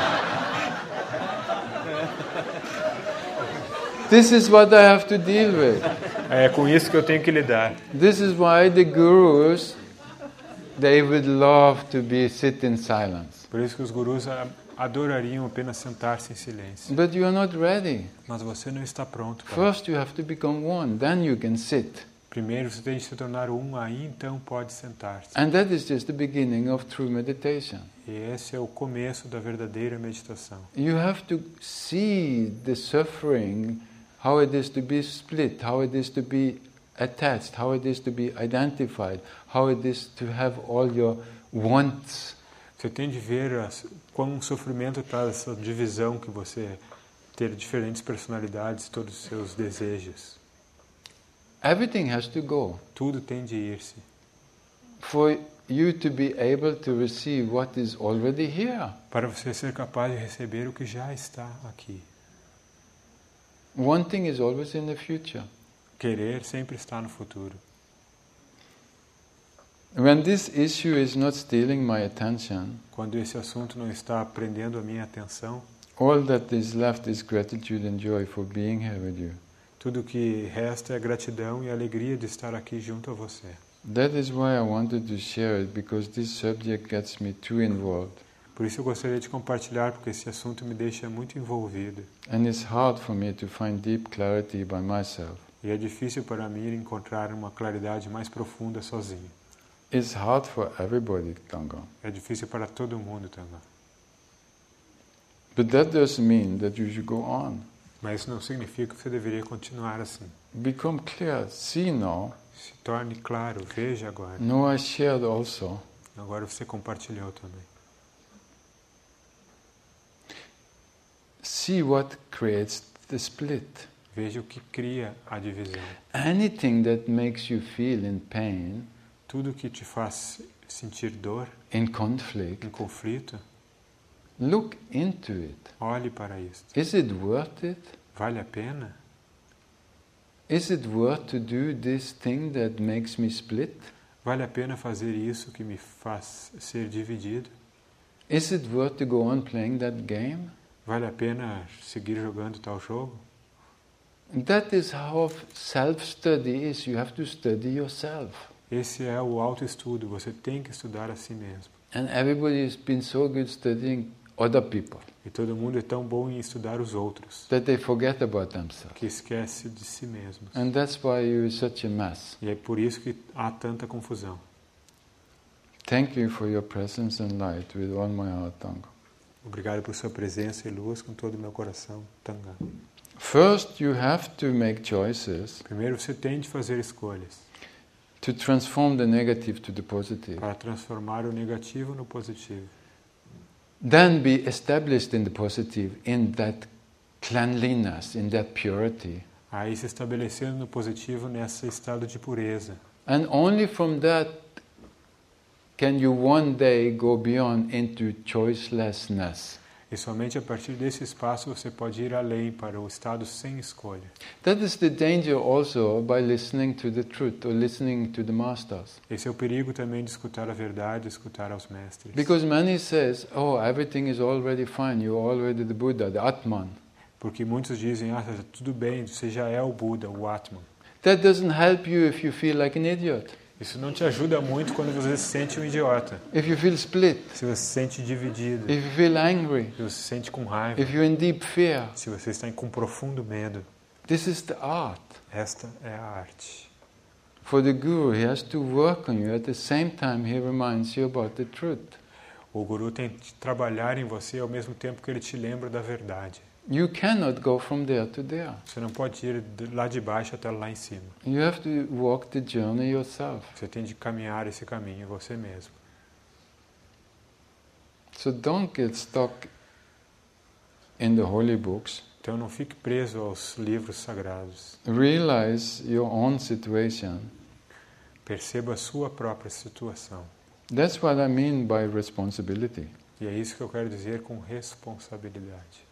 This is what I have to deal with. É com isso que eu tenho que lidar. This is why the gurus, they would love to sit in silence. Por isso que os gurus adorariam apenas sentar-se em silêncio. But you are not ready. Mas você não está pronto para. First you have to become one, then you can sit. Primeiro você tem que se tornar aí então pode sentar-se. And that is just the beginning of true meditation. E esse é o começo da verdadeira meditação. You have to see the suffering, how it is to be split, how it is to be attached, how it is to be identified, how it is to have all your wants. Você tem de ver quão sofrimento está essa divisão que você ter diferentes personalidades, todos os seus desejos. Everything has to go. Tudo tem de ir-se. For you to be able to receive what is already here. Para você ser capaz de receber o que já está aqui. Wanting is always in the future. Querer sempre está no futuro. When this issue is not stealing my attention, quando esse assunto não está prendendo a minha atenção, all that is left is gratitude and joy for being here with you. Tudo que resta é gratidão e alegria de estar aqui junto a você. That is why I wanted to share it, because this subject gets me too involved. Por isso eu gostaria de compartilhar, porque esse assunto me deixa muito envolvido. And it's hard for me to find deep clarity by myself. E é difícil para mim encontrar uma claridade mais profunda sozinho. It's hard for everybody, Tanga. É difícil para todo mundo, Tanga. But that doesn't mean that you should go on. Mas isso não significa que você deveria continuar assim. Become clear. See now. Se torne claro, veja agora. No, I shared also. Agora você compartilhou também. See what creates the split. Veja o que cria a divisão. Anything that makes you feel in pain, tudo que te faz sentir dor, in conflict, em conflito, look into it. Olhe para isso. Is it worth it? Vale a pena? Is it worth to do this thing that makes me split? Vale a pena fazer isso que me faz ser dividido? Is it worth to go on playing that game? Vale a pena seguir jogando tal jogo? That is how self-study is. You have to study yourself. Esse é o autoestudo, você tem que estudar a si mesmo. And everybody has been so good studying other people E todo mundo é tão bom em estudar os outros, that they forget about themselves. que esquece de si mesmos. And that's why you're such a mess. E é por isso que há tanta confusão. Thank you for your presence and light with all my heart, Tanga. Obrigado por sua presença e luz com todo o meu coração, Tanga. First, you have to make choices Primeiro você tem de fazer escolhas to transform the negative to the positive. para transformar o negativo no positivo. Then be established in the positive, in that cleanliness, in that purity. Aí se estabelecendo no positivo nesse estado de pureza. And only from that can you one day go beyond into choicelessness. E somente a partir desse espaço você pode ir além para o estado sem escolha. That is the danger also by listening to the truth or listening to the masters. Esse é o perigo também de escutar a verdade, escutar aos mestres. Because many says, oh, everything is already fine, you're already the Buddha, the Atman. Porque muitos dizem, tudo bem, você já é o Buda, o Atman. That doesn't help you if you feel like an idiot. Isso não te ajuda muito quando você se sente um idiota. If you feel split, Se você se sente dividido, if you feel angry, se você se sente com raiva, if you're in deep fear, se você está com profundo medo, this is the art. esta é a arte. For the Guru, he has to work on you. At the same time, he reminds you about the truth. O Guru tem que trabalhar em você ao mesmo tempo que ele te lembra da verdade. You cannot go from there to there. Você não pode ir lá de baixo até lá em cima. You have to walk the journey yourself. Você tem de caminhar esse caminho você mesmo. So don't get stuck in the holy books. Então não fique preso aos livros sagrados. Realize your own situation. Perceba a sua própria situação. That's what I mean by responsibility. E é isso que eu quero dizer com responsabilidade.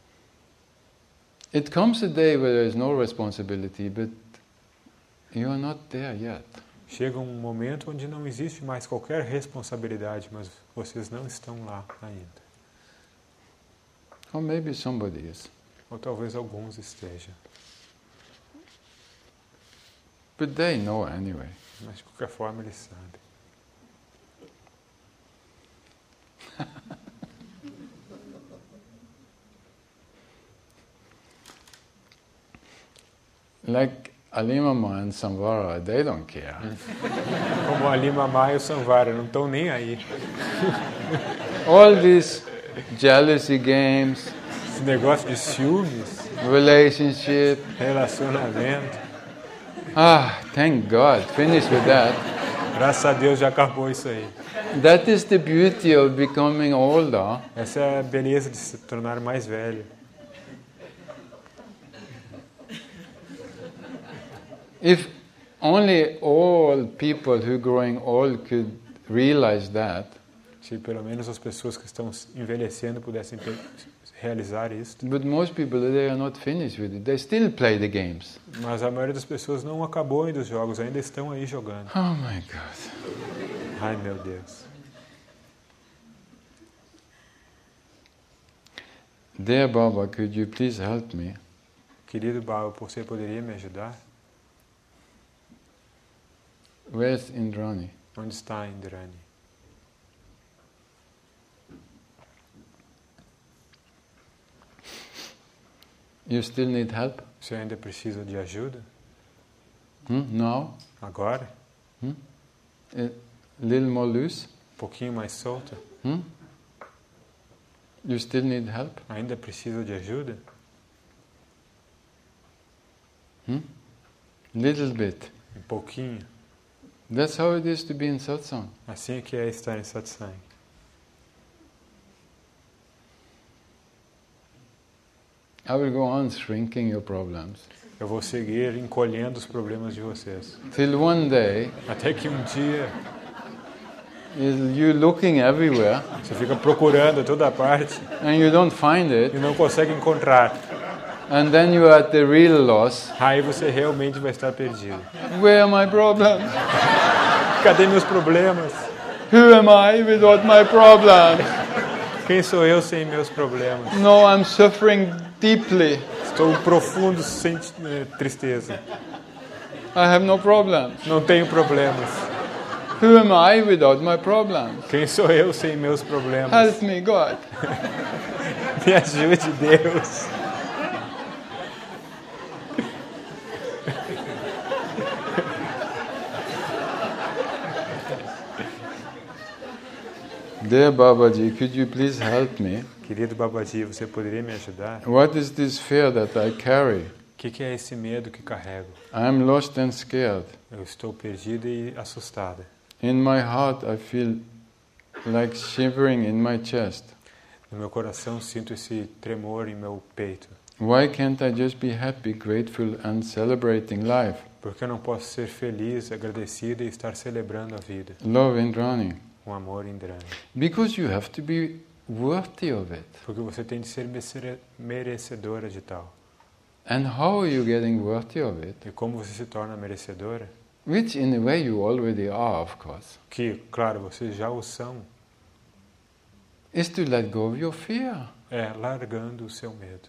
It comes a day where there is no responsibility, but you are not there yet. Chega um momento onde não existe mais qualquer responsabilidade, mas vocês não estão lá ainda. Or maybe somebody is. Ou talvez alguns estejam. But they know anyway. Mas de qualquer forma eles sabem. Like Alimama and Samvara, they don't care. Como a Limamá e o Samvara não estão nem aí. All these jealousy games, Esse negócio de ciúmes, relationship. relacionamento, Thank God, finish with that. graças a Deus já acabou isso aí. That is the beauty of becoming older. Essa é a beleza de se tornar mais velho. If only all people who are growing old could realize that, Se pelo menos as pessoas que estão envelhecendo pudessem realizar isso. but most people, they are not finished with it. They still play the games. Mas a maioria das pessoas não acabou ainda os jogos, ainda estão aí jogando. Oh my God. Ai, meu Deus. Dear Baba, could you please help me? Querido Baba, você poderia me ajudar? Where's Indrani? Onde está Indrani? You still need help? Você ainda precisa de ajuda? Now? Agora? A little more loose? Um pouquinho mais solta? You still need help? Ainda precisa de ajuda? Little bit. Um pouquinho. That's how it is to be in satsang. Assim é que é estar em satsang. I will go on shrinking your problems. Eu vou seguir encolhendo os problemas de vocês. Till one day, Até que um dia you looking everywhere você fica procurando a toda parte and you don't find it, e não consegue encontrar. and then you are at the real loss. Aí você realmente vai estar perdido. Where are my problems? Cadê meus problemas? Who am I without my problems? Quem sou eu sem meus problemas? No, I'm suffering deeply. Estou em profundo tristeza. I have no problems. Não tenho problemas. Who am I without my problems? Quem sou eu sem meus problemas? Help me, God. Me ajude, Deus. Dear Babaji, could you please help me? Querido Babaji, você poderia me ajudar? What is this fear that I carry? O que é esse medo que carrego? I am lost and scared. Eu estou perdida e assustada. In my heart I feel like shivering in my chest. No meu coração sinto esse tremor em meu peito. Why can't I just be happy, grateful and celebrating life? Por que eu não posso ser feliz, agradecida e estar celebrando a vida? Love Indrani. Com amor Indrani. Because you have to be worthy of it. Porque você tem de ser merecedora de tal. And how are you getting worthy of it? E como você se torna merecedora? Which in a way you already are, of course. Que, claro, vocês já o são. Is to let go of your fear. É largando o seu medo.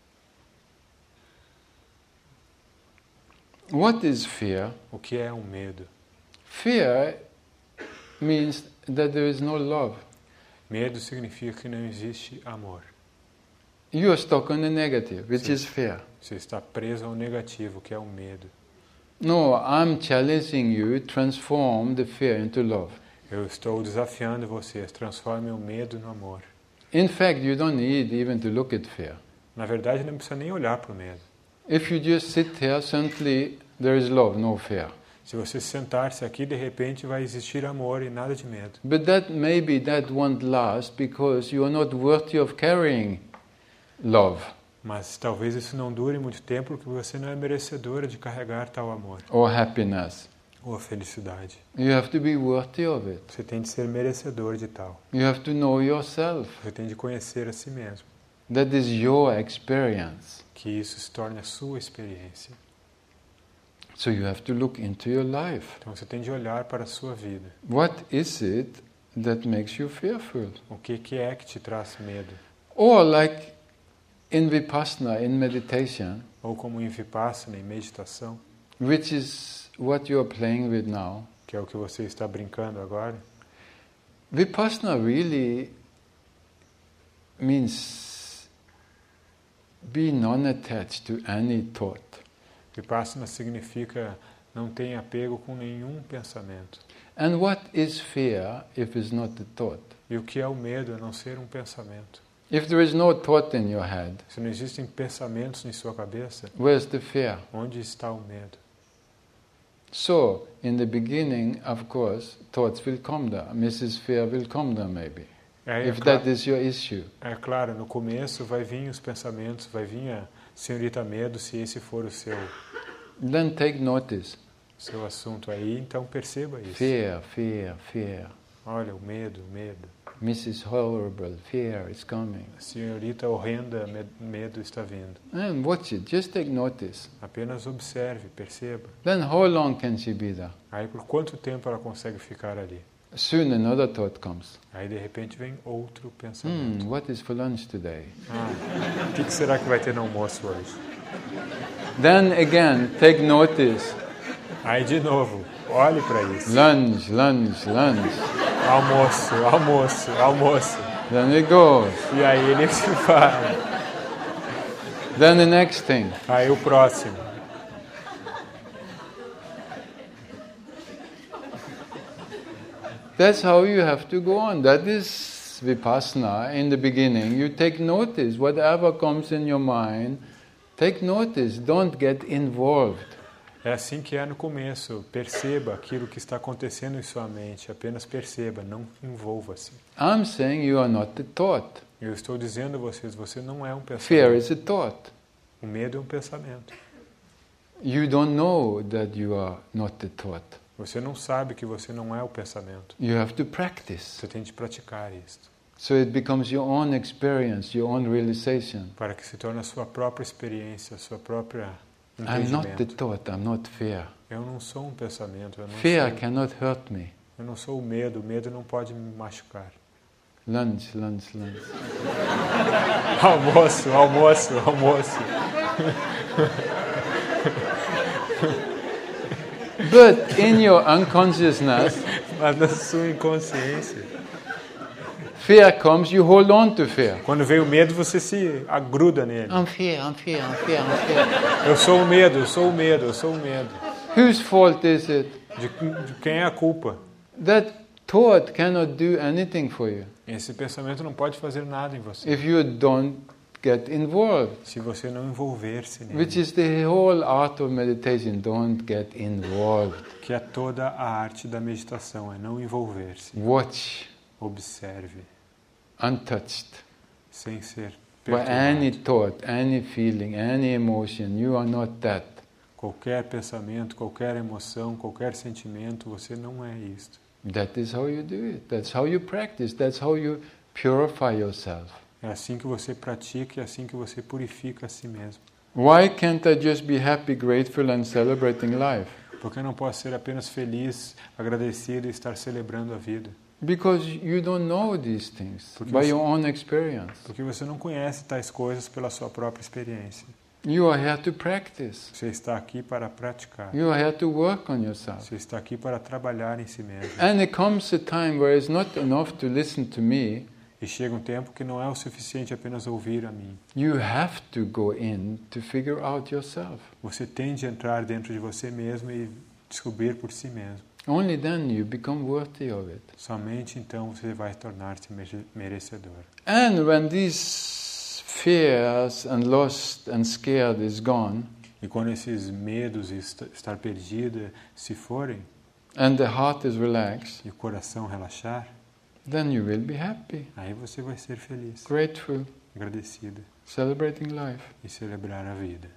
What is fear? O que é o medo? Fear means that there is no love. Medo significa que não existe amor. You are stuck on the negative, which is fear. Você está preso ao negativo, que é o medo. No, I'm challenging you to transform the fear into love. Eu estou desafiando vocês, transformem o medo no amor. In fact, you don't need even to look at fear. Na verdade, não precisa nem olhar para o medo. If you just sit here, suddenly there is love, no fear. Se você sentar-se aqui, de repente vai existir amor e nada de medo. But maybe that won't last because you are not worthy of carrying love. Mas talvez isso não dure muito tempo porque você não é merecedora de carregar tal amor. Or happiness. Ou a felicidade. You have to be worthy of it. Você tem de ser merecedor de tal. You have to know yourself. Você tem de conhecer a si mesmo. That is your experience. Que isso se torne a sua experiência. So you have to look into your life. Então você tem de olhar para a sua vida. What is it that makes you fearful? O que é que te traz medo? Or like in Vipassana, in meditation, ou como em Vipassana, em meditação, which is what you are playing with now. Que é o que você está brincando agora. Vipassana really means be non-attached to any thought. Vipassana significa não ter apego com nenhum pensamento. And what is fear if it's not the thought? E o que é o medo a não ser um pensamento? If there is no thought in your head, se não existem pensamentos em sua cabeça, where's the fear? Onde está o medo? So, in the beginning, of course, thoughts will come there. Mrs. Fear will come there, maybe. If that is your issue. É claro, no começo vai vir os pensamentos, vai vir a senhorita medo, se esse for o seu. Then take notice. Seu assunto aí, então perceba isso. Fear, fear, fear. Olha, o medo, o medo. Mrs. Horrible, fear is coming. A senhorita horrenda, medo está vindo. And watch it, just take notice. Apenas observe, perceba. Then how long can she be there? Aí por quanto tempo ela consegue ficar ali? Soon another thought comes. Aí de repente vem outro pensamento. What is for lunch today? O que será que vai ter no almoço hoje? Then again, take notice. Aí de novo, olhe para isso. Lunch, lunch, lunch. Almoço, almoço, almoço. Then it goes. E aí ele se vai. Then the next thing. Aí o próximo. That's how you have to go on. That is Vipassana. In the beginning, you take notice. Whatever comes in your mind, take notice. Don't get involved. É assim que é no começo. Perceba aquilo que está acontecendo em sua mente. Apenas perceba, não envolva-se. I'm saying you are not the thought. Eu estou dizendo a vocês, você não é um pensamento. Fear is a thought. O medo é um pensamento. You don't know that you are not the thought. Você não sabe que você não é o pensamento. You have to practice. Você tem de praticar isso. So it becomes your own experience, your own realization. Para que se torne a sua própria experiência, a sua própria I'm not the thought, I'm not fear. Eu não sou um pensamento. Eu não fear sou, cannot hurt me. Eu não sou o medo não pode me machucar. Lunch, lunch, lunch. Almoço, almoço, almoço. But in your unconsciousness, Mas na sua inconsciência, fear comes, you hold on to fear. quando vem o medo, você se agruda nele. I'm fear, I'm fear, I'm fear, I'm fear. Eu sou o medo, eu sou o medo, eu sou o medo. Whose fault is it? De quem é a culpa? That thought cannot do anything for you Esse pensamento não pode fazer nada em você, if you don't get involved. se você não envolver-se nele. Which is the whole art of meditation. Don't get involved. Que é toda a arte da meditação, é não envolver-se. Watch, Observe, untouched sem ser by perturbado. any thought, any feeling, any emotion. You are not that. Qualquer pensamento, qualquer emoção, qualquer sentimento, você não é isto. That is how you do it. That's how you practice. That's how you purify yourself. É assim que você pratica e é assim que você purifica a si mesmo. Why can't I just be happy, grateful and celebrating life? Porque eu não posso ser apenas feliz, agradecido e estar celebrando a vida. Because you don't know these things Porque by você- your own experience. Porque você não conhece tais coisas pela sua própria experiência. You are here to practice. Você está aqui para praticar. You are here to work on yourself. Você está aqui para trabalhar em si mesmo. And it comes a time where it's not enough to listen to me. E chega um tempo que não é o suficiente apenas ouvir a mim. You have to go in to figure out yourself. Você tem de entrar dentro de você mesmo e descobrir por si mesmo. Only then you become worthy of it. Somente então você vai tornar-se merecedor. And when these fears and lost and scared is gone, E quando esses medos e estar perdida se forem, and the heart is relaxed, e o coração relaxar, then you will be happy, aí você vai ser feliz, grateful, agradecida celebrating life. e celebrar a vida.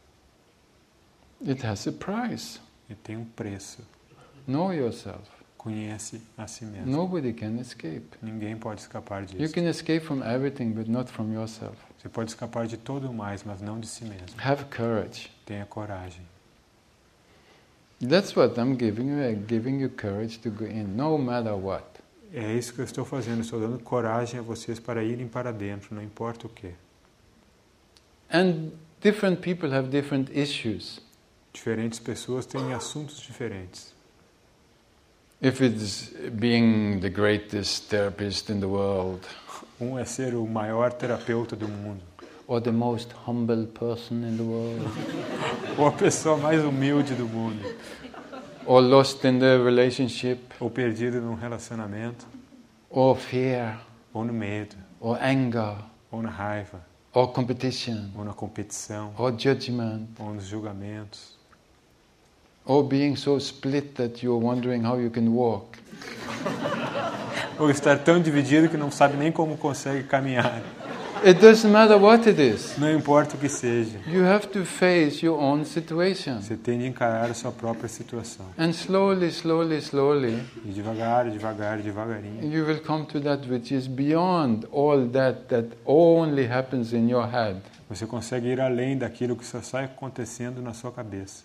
It has a price. E tem um preço. Know yourself. Conhece a si mesmo. Nobody can escape. Ninguém pode escapar You disso. can escape from everything, but not from yourself. Você pode escapar de todo o mais, mas não de si mesmo. Have courage. Tenha coragem. That's what I'm giving you. I'm giving you courage to go in, no matter what. É isso que eu estou fazendo. Estou dando coragem a vocês para irem para dentro, não importa o quê. And different people have different issues. Diferentes pessoas têm assuntos diferentes. If it's being the greatest therapist in the world, Um é ser o maior terapeuta do mundo, or the most humble person in the world, ou a pessoa mais humilde do mundo, or lost in the relationship, ou perdido num relacionamento, or fear, ou no medo, or anger, ou na raiva, or competition, ou na competição, or judgment, ou nos julgamentos, or being so split that you're wondering how you can walk. ou estar tão dividido que não sabe nem como consegue caminhar. It doesn't matter what it is. Não importa o que seja, You have to face your own situation. você tem de encarar a sua própria situação. And slowly, slowly, slowly, E devagar, devagar, devagarinho, you will come to that which is beyond all that only happens in your head. você consegue ir além daquilo que só sai acontecendo na sua cabeça.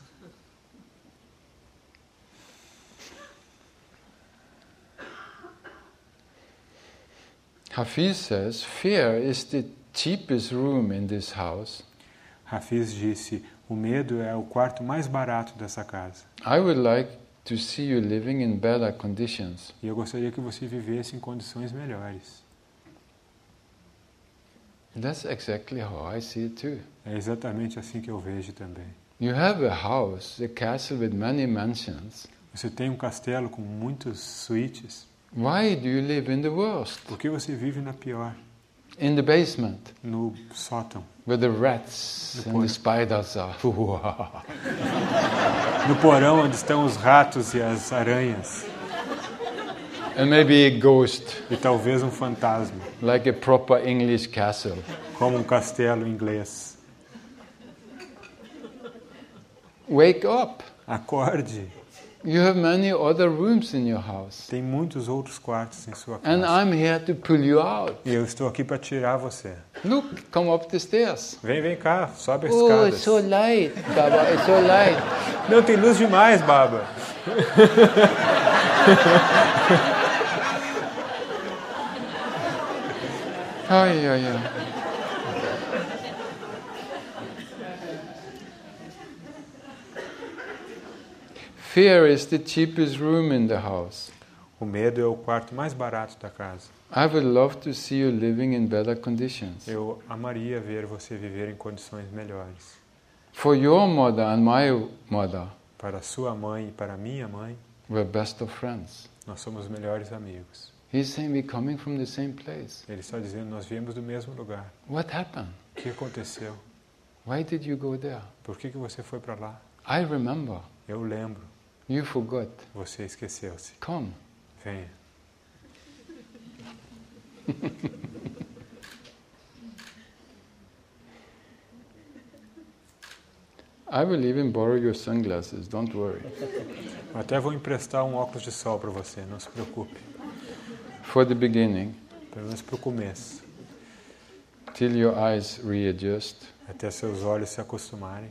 Hafiz says, fear is the cheapest room in this house. Hafiz disse, o medo é o quarto mais barato dessa casa. I would like to see you living in better conditions. E eu gostaria que você vivesse em condições melhores. That's exactly how I see it too. É exatamente assim que eu vejo também. You have a house, a castle with many mansions. Você tem um castelo com muitas suítes. Why do you live in the worst? Por que você vive na pior? In the basement, No sótão. where the rats and the spiders are. No porão onde estão os ratos e as aranhas. And maybe a ghost, E talvez um fantasma. like a proper English castle. Como um castelo inglês. Wake up. Acorde. You have many other rooms in your house. Tem muitos outros quartos em sua And casa. I'm here to pull you out. E eu estou aqui para tirar você. Look, come up the stairs. Vem cá, sobe as Oh, escadas. it's so light, Baba, it's so light. Não, tem luz demais, Baba. Ai, ai, ai. Fear is the cheapest room in the house. O medo é o quarto mais barato da casa. I would love to see you living in better conditions. Eu amaria ver você viver em condições melhores. For your mother and my mother, Para a sua mãe e para a minha mãe, we're best of friends. nós somos melhores amigos. He's saying we're coming from the same place. Ele está dizendo, nós viemos do mesmo lugar. What happened? O que aconteceu? Why did you go there? Por que você foi para lá? I remember. Eu lembro. You forgot. Você esqueceu-se. Come. Venha. I will even borrow your sunglasses, don't worry. Eu até vou emprestar um óculos de sol para você, não se preocupe. For the beginning, Pelo menos para o começo. till your eyes readjust. Até seus olhos se acostumarem.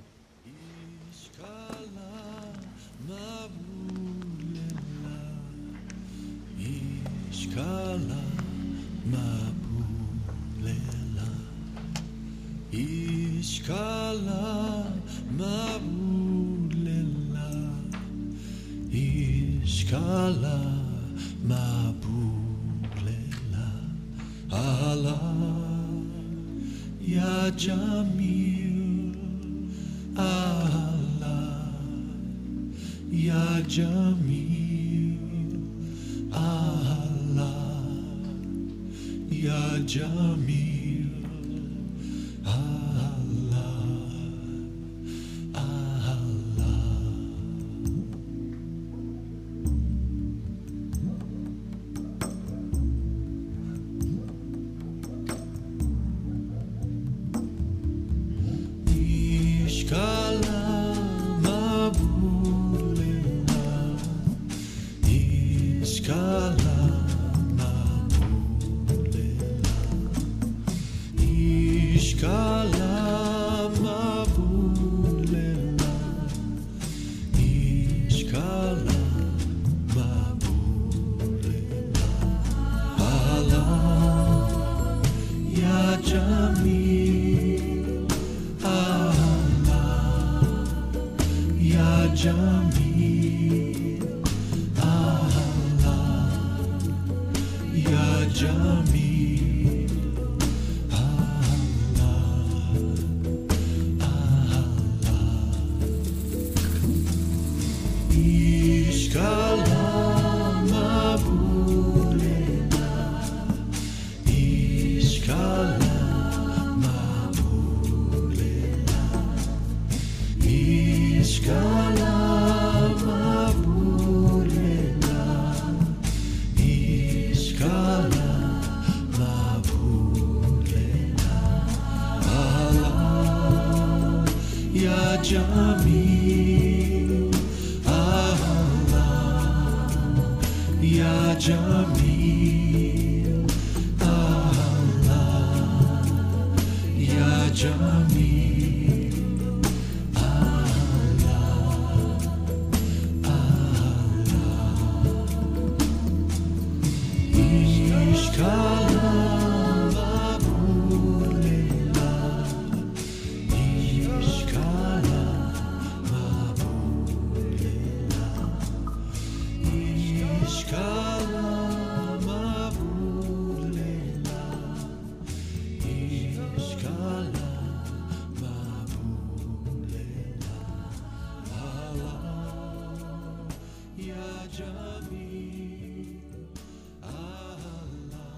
Ya Jamil, Allah, Ya Jamil, Allah, Ya Jamil, Allah, Allah. Jamil, Allah, Ya Jamil, Allah, Allah. Ishkala mabulena, Ishkala mabulena, Ishkala mabulena, Ishkala mabulena, Allah, Ya Jamil, Allah, Ya Jamil, Allah, Ya Jamil, Allah, Ishkala mabulena, Ishkala mabulena, Ishkala mabulena, Ishkala mabulena, Allah, Ya Jamil, Allah,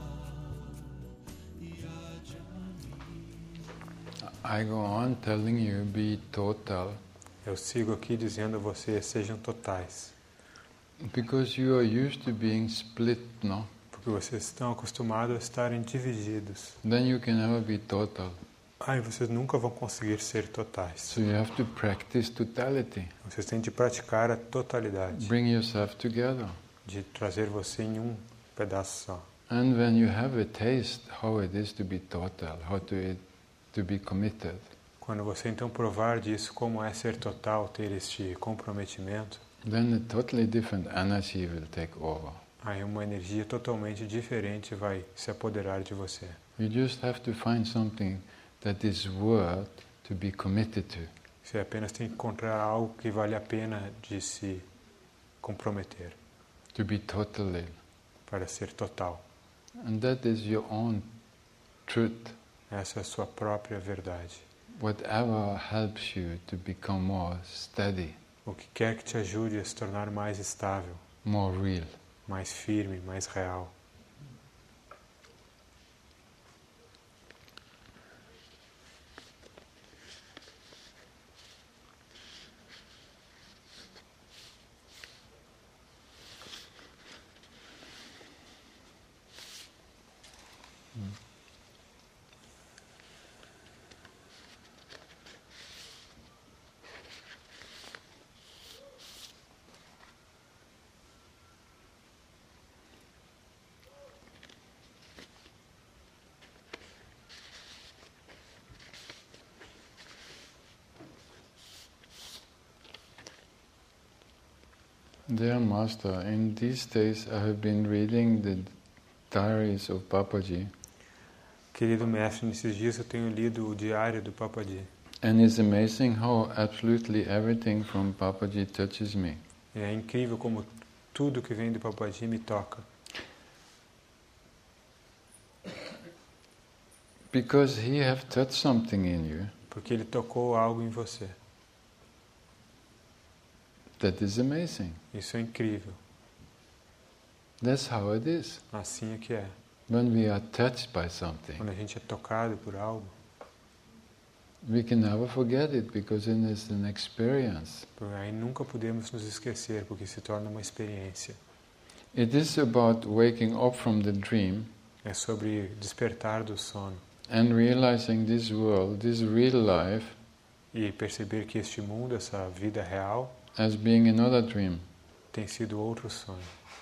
Ya Jamil. I go on telling you, be total, Eu sigo aqui dizendo a vocês, sejam totais. because you are used to being split, no? Porque vocês estão acostumados a estarem divididos. Then you can never be total. Aí vocês nunca vão conseguir ser totais. So you have to practice totality. Vocês têm de praticar a totalidade. Bring yourself together. De trazer você em um pedaço só. And when you have a taste how it is to be total, how to be committed, Quando você então provar disso, como é ser total, ter este comprometimento, then a totally different energy will take over. aí uma energia totalmente diferente vai se apoderar de você. You just have to find something that is worth to be committed to. Você apenas tem que encontrar algo que vale a pena de se comprometer, to be totally. para ser total. And that is your own truth. Essa é a sua própria verdade. Whatever helps you to become more steady, O que quer que te ajude a se tornar mais estável, more real. mais firme, mais real. Dear Master, in these days I have been reading the diaries of Papaji, Querido mestre, nesses dias eu tenho lido o diário do Papaji. and it's amazing how absolutely everything from Papaji touches me. E é incrível como tudo que vem do Papaji me toca. Because he have touched something in you Porque ele tocou algo em você. that is amazing. Isso é incrível. That's how it is. Assim é que é. When we are touched by something, Quando a gente é tocado por algo, we can never forget it because it is an experience. aí nunca podemos nos esquecer, porque se torna uma experiência. It is about waking up from the dream É sobre despertar do sono and realizing this world, this real life, e perceber que este mundo, essa vida real, as being another dream. tem sido outro sonho.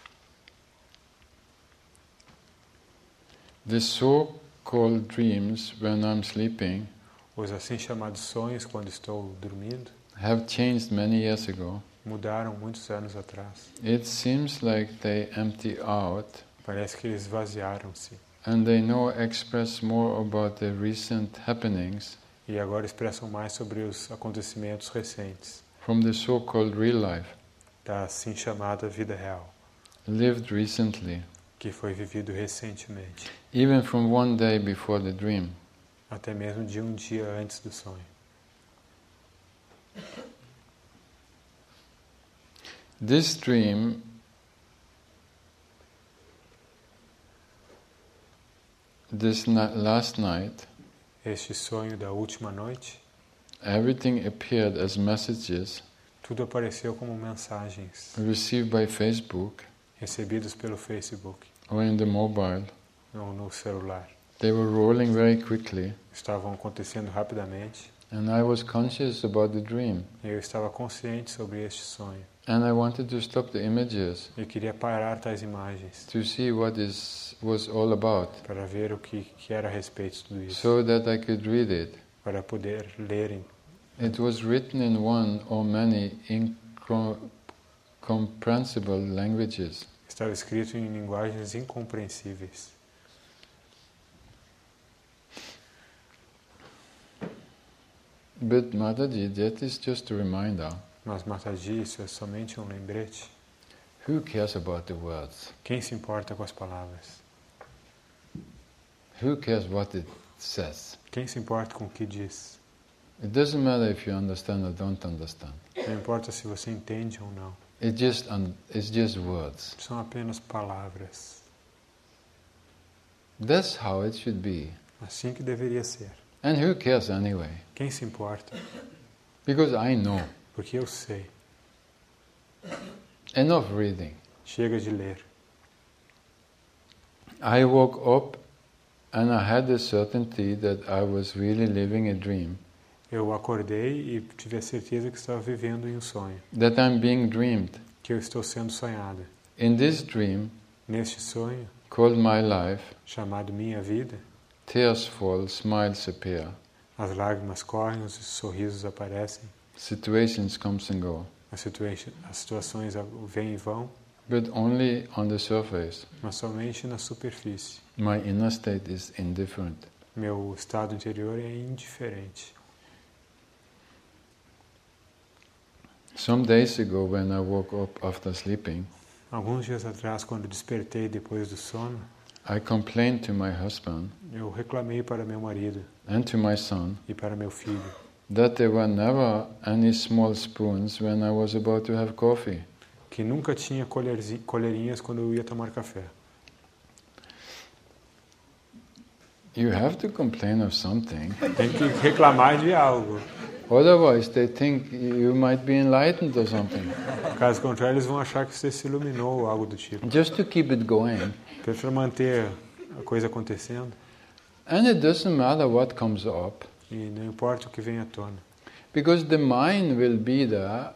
The so-called dreams when I'm sleeping Os assim chamados sonhos, quando estou dormindo, have changed many years ago. mudaram muitos anos atrás. It seems like they empty out Parece que eles esvaziaram-se and they now express more about the recent happenings e agora expressam mais sobre os acontecimentos recentes from the so-called real life, da assim chamada vida real, lived recently, que foi vivido recentemente, even from one day before the dream. até mesmo de um dia antes do sonho. This dream last night, Este sonho da última noite, everything appeared as messages tudo apareceu como mensagens received by Facebook recebidos pelo Facebook or in the mobile. ou no celular. They were rolling very quickly, Estavam acontecendo rapidamente and I was conscious about the dream. e eu estava consciente sobre este sonho. And I wanted to stop the images Eu queria parar tais imagens to see what was all about, para ver o que era a respeito de tudo isso, so that I could read it. para poder lerem. It was written in one or many incomprehensible languages. Estava escrito em linguagens incompreensíveis. But Mataji, that is just a reminder. Mas Mataji, isso é somente um lembrete. Who cares about the words? Quem se importa com as palavras? Who cares what it says? Quem se importa com o que diz? It doesn't matter if you understand or don't understand. Não importa se você entende ou não. It's just words. São apenas palavras. That's how it should be. Assim que deveria ser. And who cares anyway? Quem se importa? Because I know. Porque eu sei. Enough reading. Chega de ler. I woke up and I had the certainty that I was really living a dream. Eu acordei e tive a certeza que estava vivendo em um sonho. That I'm being dreamed. Que eu estou sendo sonhada. In this dream, Neste sonho, called my life, chamado Minha Vida, tears fall, smiles appear. as lágrimas correm, os sorrisos aparecem, Situations comes and go. as situações vêm e vão, But only on the surface. mas somente na superfície. My inner state is indifferent. Meu estado interior é indiferente. Some days ago, when I woke up after sleeping, Alguns dias atrás, quando despertei depois do sono, I complained to my husband eu reclamei para meu marido and to my son e para meu filho that there were never any small spoons when I was about to have coffee. que nunca tinha colherinhas quando eu ia tomar café. You have to complain of something. Tem que reclamar de algo. Otherwise, they think you might be enlightened or something. Caso contrário, eles vão achar que você se iluminou ou algo do tipo. Just to keep it going. Para manter a coisa acontecendo. And it doesn't matter what comes up, E não importa o que vem à tona. because the mind will be there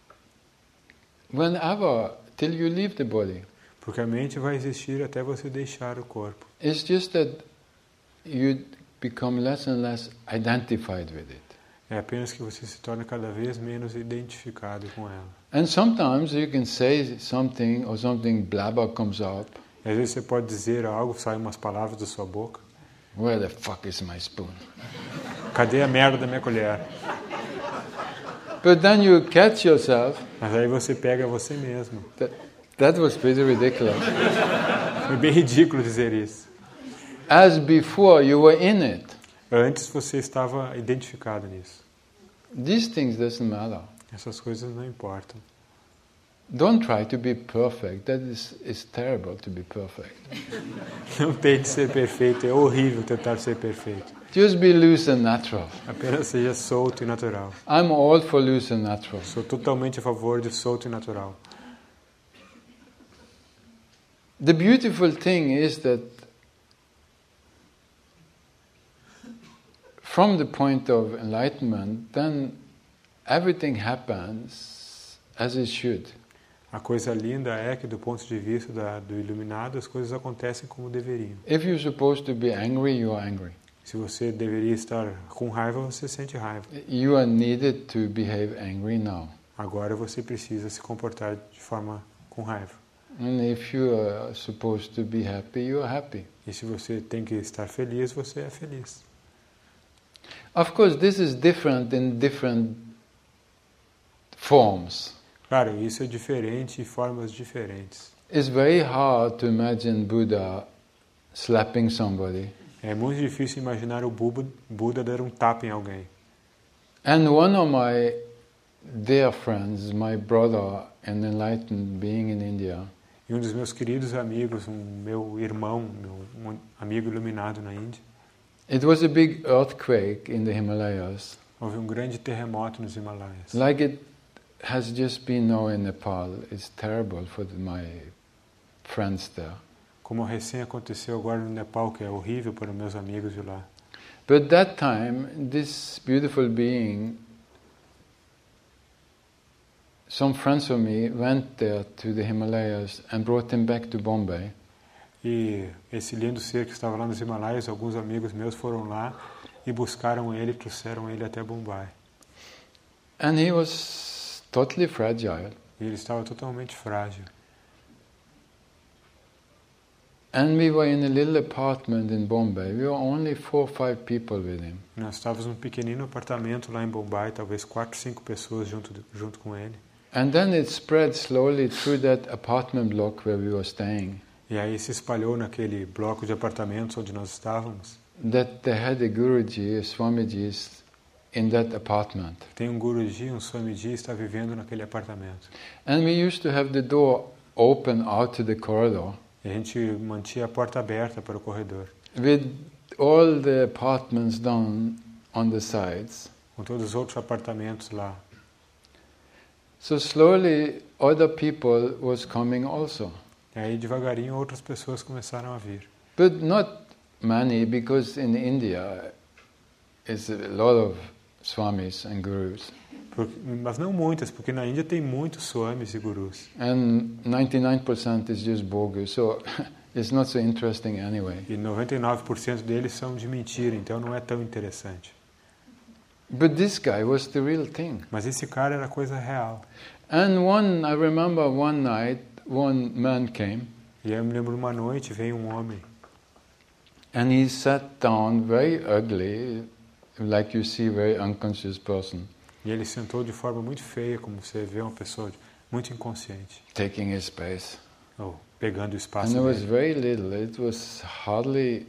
whenever, till you leave the body. Porque a mente vai existir até você deixar o corpo. It's just that you become less and less identified with it. É apenas que você se torna cada vez menos identificado com ela. And sometimes you can say something or something blabber comes up. E às vezes você pode dizer algo, saem umas palavras da sua boca. Where the fuck is my spoon? Cadê a merda da minha colher? But then you catch yourself. Mas aí você pega você mesmo. That was pretty ridiculous. Foi bem ridículo dizer isso. As before you were in it. Antes você estava identificado nisso. These things doesn't matter. Essas coisas não importam. Don't try to be perfect. That is terrible to be perfect. Não tente ser perfeito. É horrível tentar ser perfeito. Just be loose and natural. Apenas seja solto e natural. I'm all for loose and natural. Sou totalmente a favor de solto e natural. The beautiful thing is that from the point of enlightenment, then everything happens as it should. A coisa linda é que, do ponto de vista do iluminado, as coisas acontecem como deveriam. If you're supposed to be angry, you are angry. Se você deveria estar com raiva, você sente raiva. You are needed to behave angry now. Agora você precisa se comportar de forma com raiva. And if you are supposed to be happy, you are happy. E se você tem que estar feliz, você é feliz. Of course, this is different in different forms. Claro, isso é diferente em formas diferentes. It's very hard to imagine Buddha slapping somebody. É muito difícil imaginar o Buda dar um tapa em alguém. And one of my dear friends, my brother, an enlightened being in India, E um dos meus queridos amigos, meu irmão, um amigo iluminado na Índia, it was a big earthquake in the Himalayas, houve um grande terremoto nos Himalaias. like it has just been now in Nepal. It's terrible for my friends there. Como recém aconteceu agora no Nepal, que é horrível para meus amigos de lá. But that time, this beautiful being, some friends of me went there to the Himalayas and brought him back to Bombay. E esse lindo ser que estava lá nos Himalaias, alguns amigos meus foram lá e buscaram ele, trouxeram ele até Bombay. And he was totally fragile. E ele estava totalmente frágil. And we were in a little apartment in Bombay. We were only 4 or 5 people with him. E nós estávamos num pequenino apartamento lá em Bombay, talvez 4, 5 pessoas junto com ele. And then it spread slowly through that apartment block where we were staying, E aí se espalhou naquele bloco de apartamentos onde nós estávamos. that they had a Guruji, a Swamiji, in that apartment. Tem um Guruji, um Swamiji, está vivendo naquele apartamento. And we used to have the door open out to the corridor, E a gente mantinha a porta aberta para o corredor, with all the apartments down on the sides. com todos os outros apartamentos lá. So slowly other people was coming also. E aí devagarinho outras pessoas começaram a vir. But not many, because in India it's a lot of swamis and gurus. Mas não muitas, porque na Índia tem muitos swamis e gurus. And 99% is just bogus, so it's not so interesting anyway. E 99% deles são de mentira, então não é tão interessante. But this guy was the real thing. Mas esse cara era coisa real. And I remember one night, one man came, E eu me lembro uma noite, veio um homem. and he sat down very ugly, like you see a very unconscious person. E ele sentou de forma muito feia, como você vê uma pessoa muito inconsciente, taking his space. ou pegando o And espaço it was dele. very little. It was hardly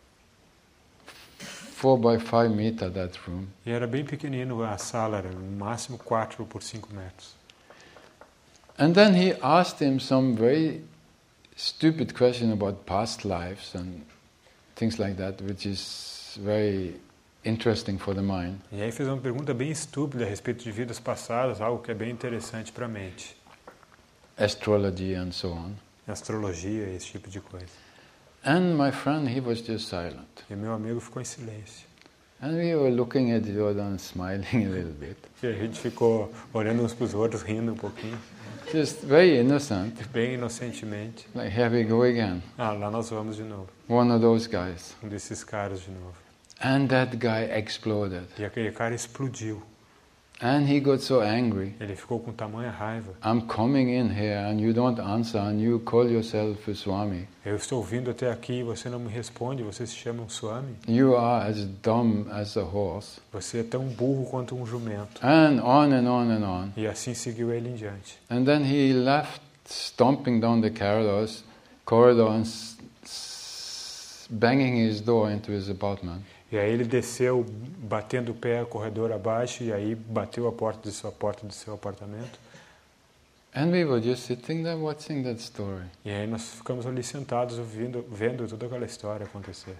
4 by 5 meter, that room. E era bem pequenino a sala, era no máximo 4 por 5 metros. And then he asked him some very stupid question about past lives and things like that, which is very interesting for the mind. E aí fez uma pergunta bem estúpida a respeito de vidas passadas, algo que é bem interessante para a mente. Astrology and so on. Astrologia, esse tipo de coisa. And my friend, he was just silent. E meu amigo ficou em silêncio. And we were looking at each other and smiling a little bit. E a gente ficou olhando uns para os outros, rindo um pouquinho, Just very innocent. bem inocentemente. Like, here we go again. Ah, lá nós vamos de novo. One of those guys. Um desses caras de novo. And that guy exploded. E aquele cara explodiu. And he got so angry. Ele ficou com tamanha raiva. I'm coming in here and you don't answer and you call yourself a Swami. Eu estou vindo até aqui e você não me responde, você se chama um Swami. You are as dumb as a horse. Você é tão burro quanto um jumento. And on and on and on. E assim seguiu ele em diante. And then he left stomping down the corridor and banging his door into his apartment. E aí ele desceu batendo o pé corredor abaixo e aí bateu a porta do seu apartamento. And we were just sitting there watching that story. E aí nós ficamos ali sentados vendo toda aquela história acontecer.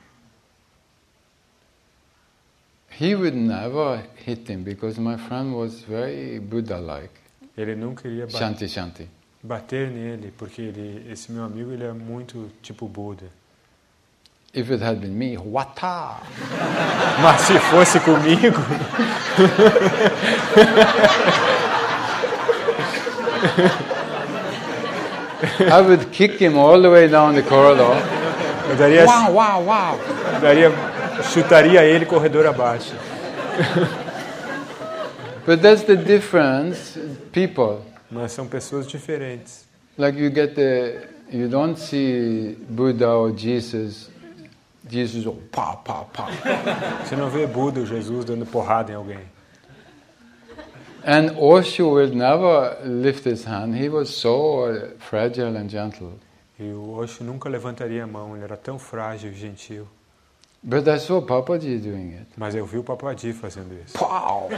He would never hit him because my friend was very Buddha-like. Ele não queria Shanti, Shanti. bater nele, porque esse meu amigo ele é muito tipo Buda. If it had been me, wata! Mas se fosse comigo, I would kick him all the way down the corridor. eu daria, Wow, wow, wow! chutaria ele corredor abaixo. But that's the difference, people. Mas são pessoas diferentes. Like you don't see Buddha or Jesus oh, pa, pa, pa. Você não vê Buda ou Jesus dando porrada em alguém. And Osho will never lift his hand. He was so fragile and gentle. E o Osho nunca levantaria a mão, ele era tão frágil e gentil. But I saw Papaji doing it. Mas eu vi o Papaji fazendo isso. Pow!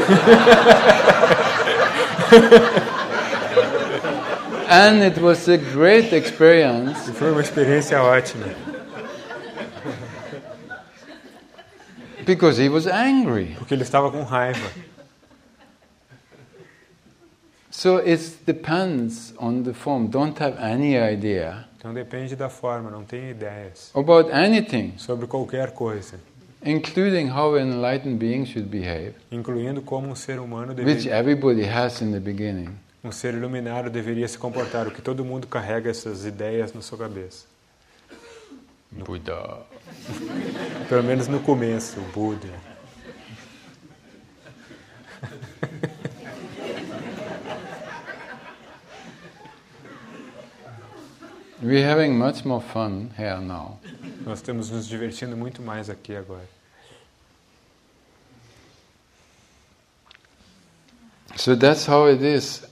And it was a great experience. E foi uma experiência ótima. Because he was angry. Porque ele estava com raiva. So it depends on the form. Don't have any idea Então depende da forma, não tenha ideias about anything, sobre qualquer coisa, including how an enlightened being should behave, incluindo como um ser humano which everybody has in the beginning. um ser iluminado deveria se comportar, o que todo mundo carrega essas ideias na sua cabeça. Buddha. Pelo menos no começo, o Buda. We're having much more fun here now. Nós estamos nos divertindo muito mais aqui agora. So that's how it is.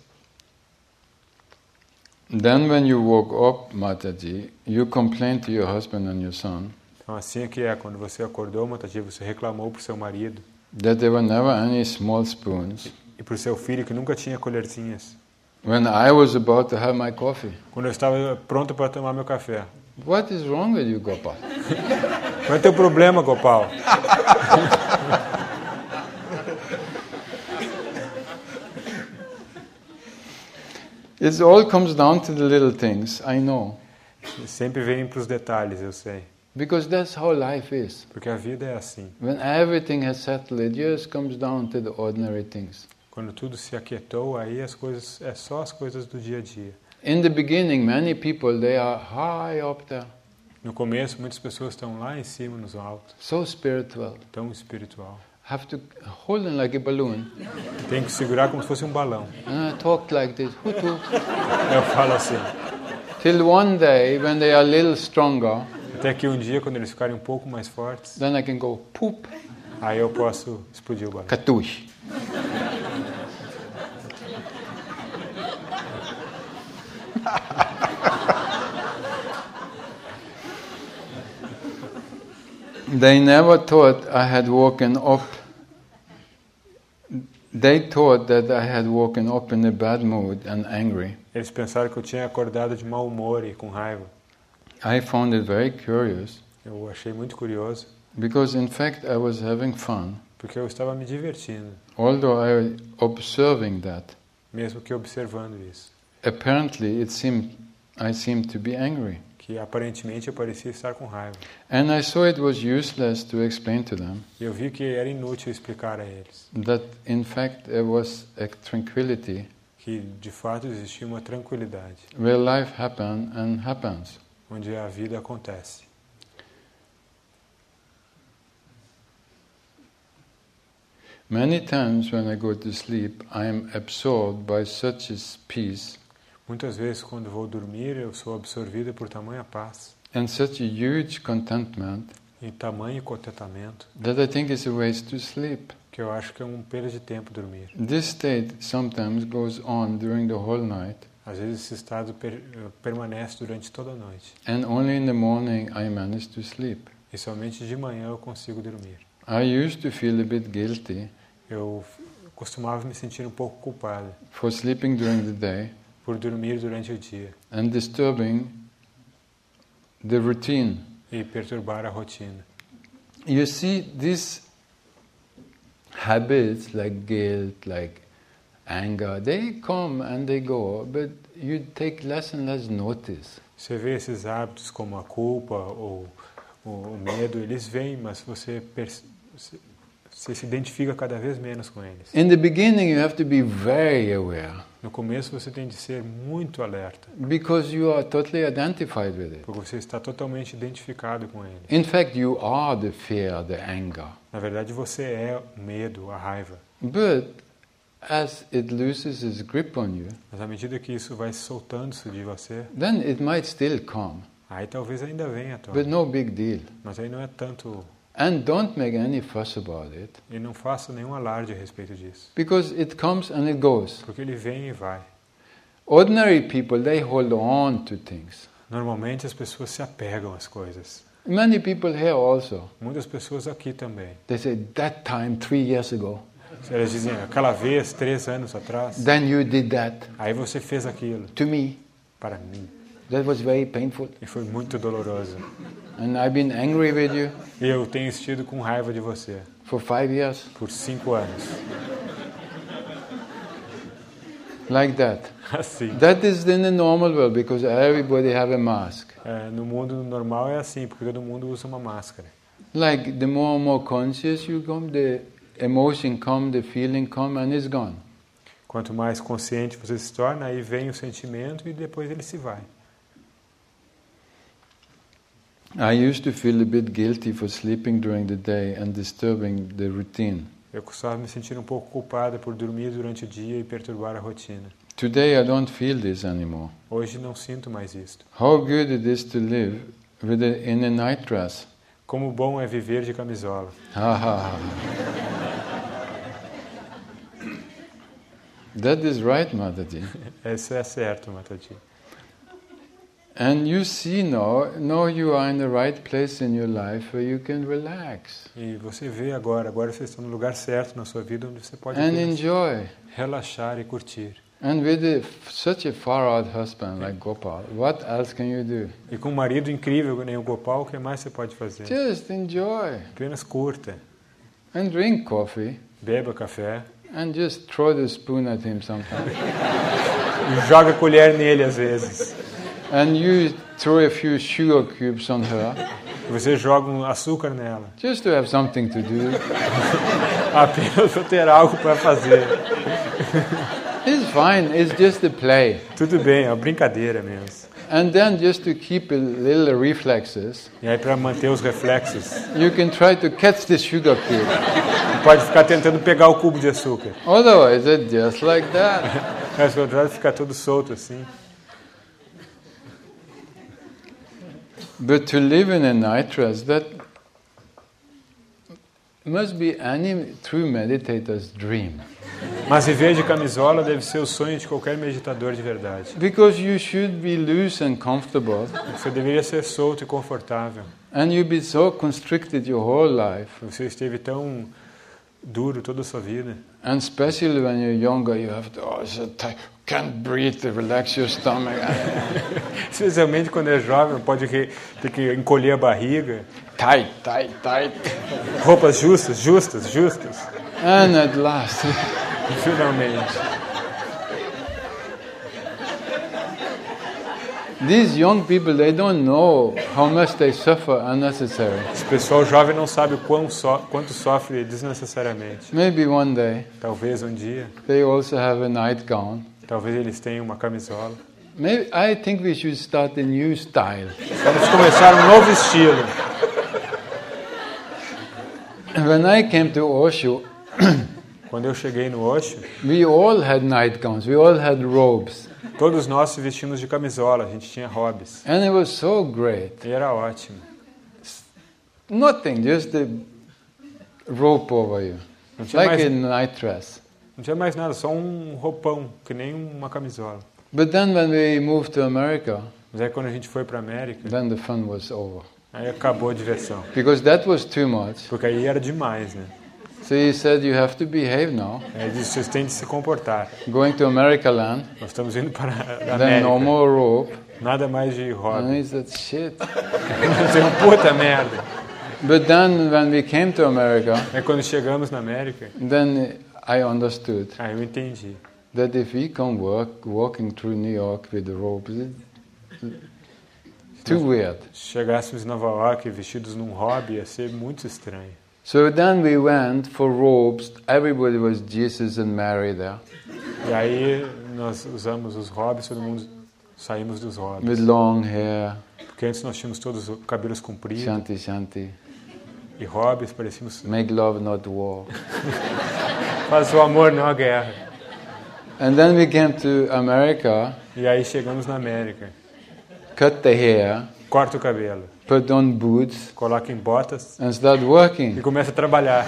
Then when you woke up, Mataji, you complained to your husband and your son Então assim é que é, quando você acordou, Mataji, você reclamou para o seu marido that there were never any small spoons e para o seu filho que nunca tinha colherzinhas. when I was about to have my coffee. Quando eu estava pronto para tomar meu café. What is wrong with you, Gopal? Qual é o teu problema, Gopal? It all comes down to the little things, I know. Sempre vem para os detalhes, eu sei. Because that's how life is. Porque a vida é assim. When everything has settled, it just comes down to the ordinary things. Quando tudo se aquietou, aí as coisas é só as coisas do dia a dia. In the beginning, many people, they are high up there, No começo, muitas pessoas estão lá em cima, nos altos, so spiritual. tão espiritual. Have to hold it like a balloon. Tem que segurar como se fosse um balão. And I talk like this. Hutu. Eu falo assim. Till one day, when they are a little stronger, Até que um dia, quando eles ficarem um pouco mais fortes, then I can go poop, aí eu posso explodir o balão. katush. They never thought I had woken up. They thought that I had woken up in a bad mood and angry. Eles pensaram que eu tinha acordado de mau humor e com raiva. I found it very curious Eu achei muito curioso, because in fact I was having fun, porque eu estava me divertindo, although I was observing that. mesmo que observando isso. Apparently I seemed to be angry. Que aparentemente eu parecia estar com raiva. And I saw it was useless to explain to them E eu vi que era inútil explicar a eles that in fact there was a tranquility que de fato existia uma tranquilidade where life happens. onde a vida acontece. Many times when I go to sleep, I am absorbed by such a peace Muitas vezes quando vou dormir eu sou absorvida por tamanha paz and such a huge contentment e tamanho contentamento that I think it's a waste to sleep. que eu acho que é um perda de tempo dormir. This state sometimes goes on during the whole night, Às vezes esse estado permanece durante toda a noite and only in the morning I manage to sleep. e somente de manhã eu consigo dormir. I used to feel a bit guilty Eu costumava me sentir um pouco culpada for sleeping during the day por dormir durante o dia and disturbing the routine. e perturbar a rotina. You see, these habits like guilt, like anger, they come and they go, but you take less and less notice. Você vê esses hábitos como a culpa ou o medo, eles vêm, mas você se identifica cada vez menos com eles. In the beginning, you have to be very aware No começo você tem de ser muito alerta, because you are totally identified with it. porque você está totalmente identificado com eles. In fact, you are the fear, the anger. Na verdade, você é o medo, a raiva. But as it loses its grip on you, Mas à medida que isso vai soltando-se de você, then it might still come, aí talvez ainda venha à tona. but no big deal. Mas aí não é tanto... And don't make any fuss about it, E não faça nenhum alarde a respeito disso, because it comes and it goes. porque ele vem e vai. Ordinary people, they hold on to things. Normalmente as pessoas se apegam às coisas. Many people here also. Muitas pessoas aqui também. They say, that time, 3 years ago, Elas dizem, aquela vez, 3 anos atrás, then you did that aí você fez aquilo to me. para mim. That was very painful. E foi muito doloroso. And I've been angry with you E eu tenho estido com raiva de você for 5 years. por 5 anos. Like that. Assim. That is in the normal world because everybody have a mask. No mundo normal é assim, porque todo mundo usa uma máscara. Like the more and more conscious you come, the emotion come, the feeling come, and it's gone. Quanto mais consciente você se torna, aí vem o sentimento e depois ele se vai. I used to feel a bit guilty for sleeping during the day and disturbing the routine. Eu costumava me sentir um pouco culpada por dormir durante o dia e perturbar a rotina. Today I don't feel this anymore. Hoje não sinto mais isto. How good it is to live in a night dress. Como bom é viver de camisola. Ha ha ha. That is right, Mataji. Isso é certo, Mataji. And you see now you are in the right place in your life where you can relax E você vê agora você está no lugar certo na sua vida onde você pode and apenas enjoy. relaxar e curtir. And with such a far-out husband like Gopal, what else can you do? E com um marido incrível que nem o Gopal, o que mais você pode fazer? Just enjoy Apenas curta, and drink coffee beba café and just throw the spoon at him sometimes. e joga a colher nele às vezes. And you throw a few sugar cubes on her E você joga um açúcar nela, just to have something to do. apenas para ter algo para fazer. It's fine, it's just a play. Tudo bem, é uma brincadeira mesmo. And then just to keep a little reflexes, E aí para manter os reflexos, you can try to catch the sugar cube. pode ficar tentando pegar o cubo de açúcar. Otherwise, it's just like that. Mas o contrário, ficar todo solto assim. But to live in a night dress, that must be any true meditator's dream. Mas viver de camisola deve ser o sonho de qualquer meditador de verdade. Because you should be loose and comfortable, Você deveria ser solto e confortável. and you be so constricted your whole life. Você esteve tão duro toda a sua vida. And especially when you're younger, you have to, oh, so tight, can't breathe, relax your stomach. Especialmente quando é jovem, pode ter que encolher a barriga. Tight, tight, tight. Roupas justas, justas, justas. And at last, Finalmente. these young people, they don't know how much they suffer unnecessarily. Esse pessoal jovem não sabe quanto sofre desnecessariamente. Maybe one day Talvez um dia, they also have a nightgown. talvez eles tenham uma camisola. Maybe I think we should start a new style. Vamos começar um novo estilo. When I came to Osho, Quando eu cheguei no Osho, we all had nightgowns, we all had robes. todos nós se vestimos de camisola, a gente tinha hobbies. And it was so great. E era ótimo. Nothing, just the rope over you. Não tinha, Like mais, a night dress. não tinha mais nada, só um roupão, que nem uma camisola. But then when we moved to America, Mas aí quando a gente foi para a América, then the fun was over. aí acabou a diversão. Because that was too much. Porque aí era demais, né? So he said, you have to behave now. Aí ele disse, vocês têm de se comportar. Going to America land, Nós estamos indo para a then no América. more rope. Nada mais de And hobby. he said, shit. Você puta merda. But then when we came to America, Aí quando chegamos na América, then I understood aí eu entendi. that if we come walking through New York with the ropes, it's too weird. Se chegássemos em Nova York vestidos num hobby, ia ser muito estranho. So then we went for robes. Everybody was Jesus and Mary there, E aí nós usamos os hobbies, todo mundo saímos dos hobbies. with long hair, Porque antes nós tínhamos todos os cabelos compridos shanty shanty, e hobbies, parecíamos make love not war. faz o amor, não a guerra. And then we came to America, E aí chegamos na América, cut the hair, corta o cabelo, put on boots, coloca em botas and start e working. começa a trabalhar.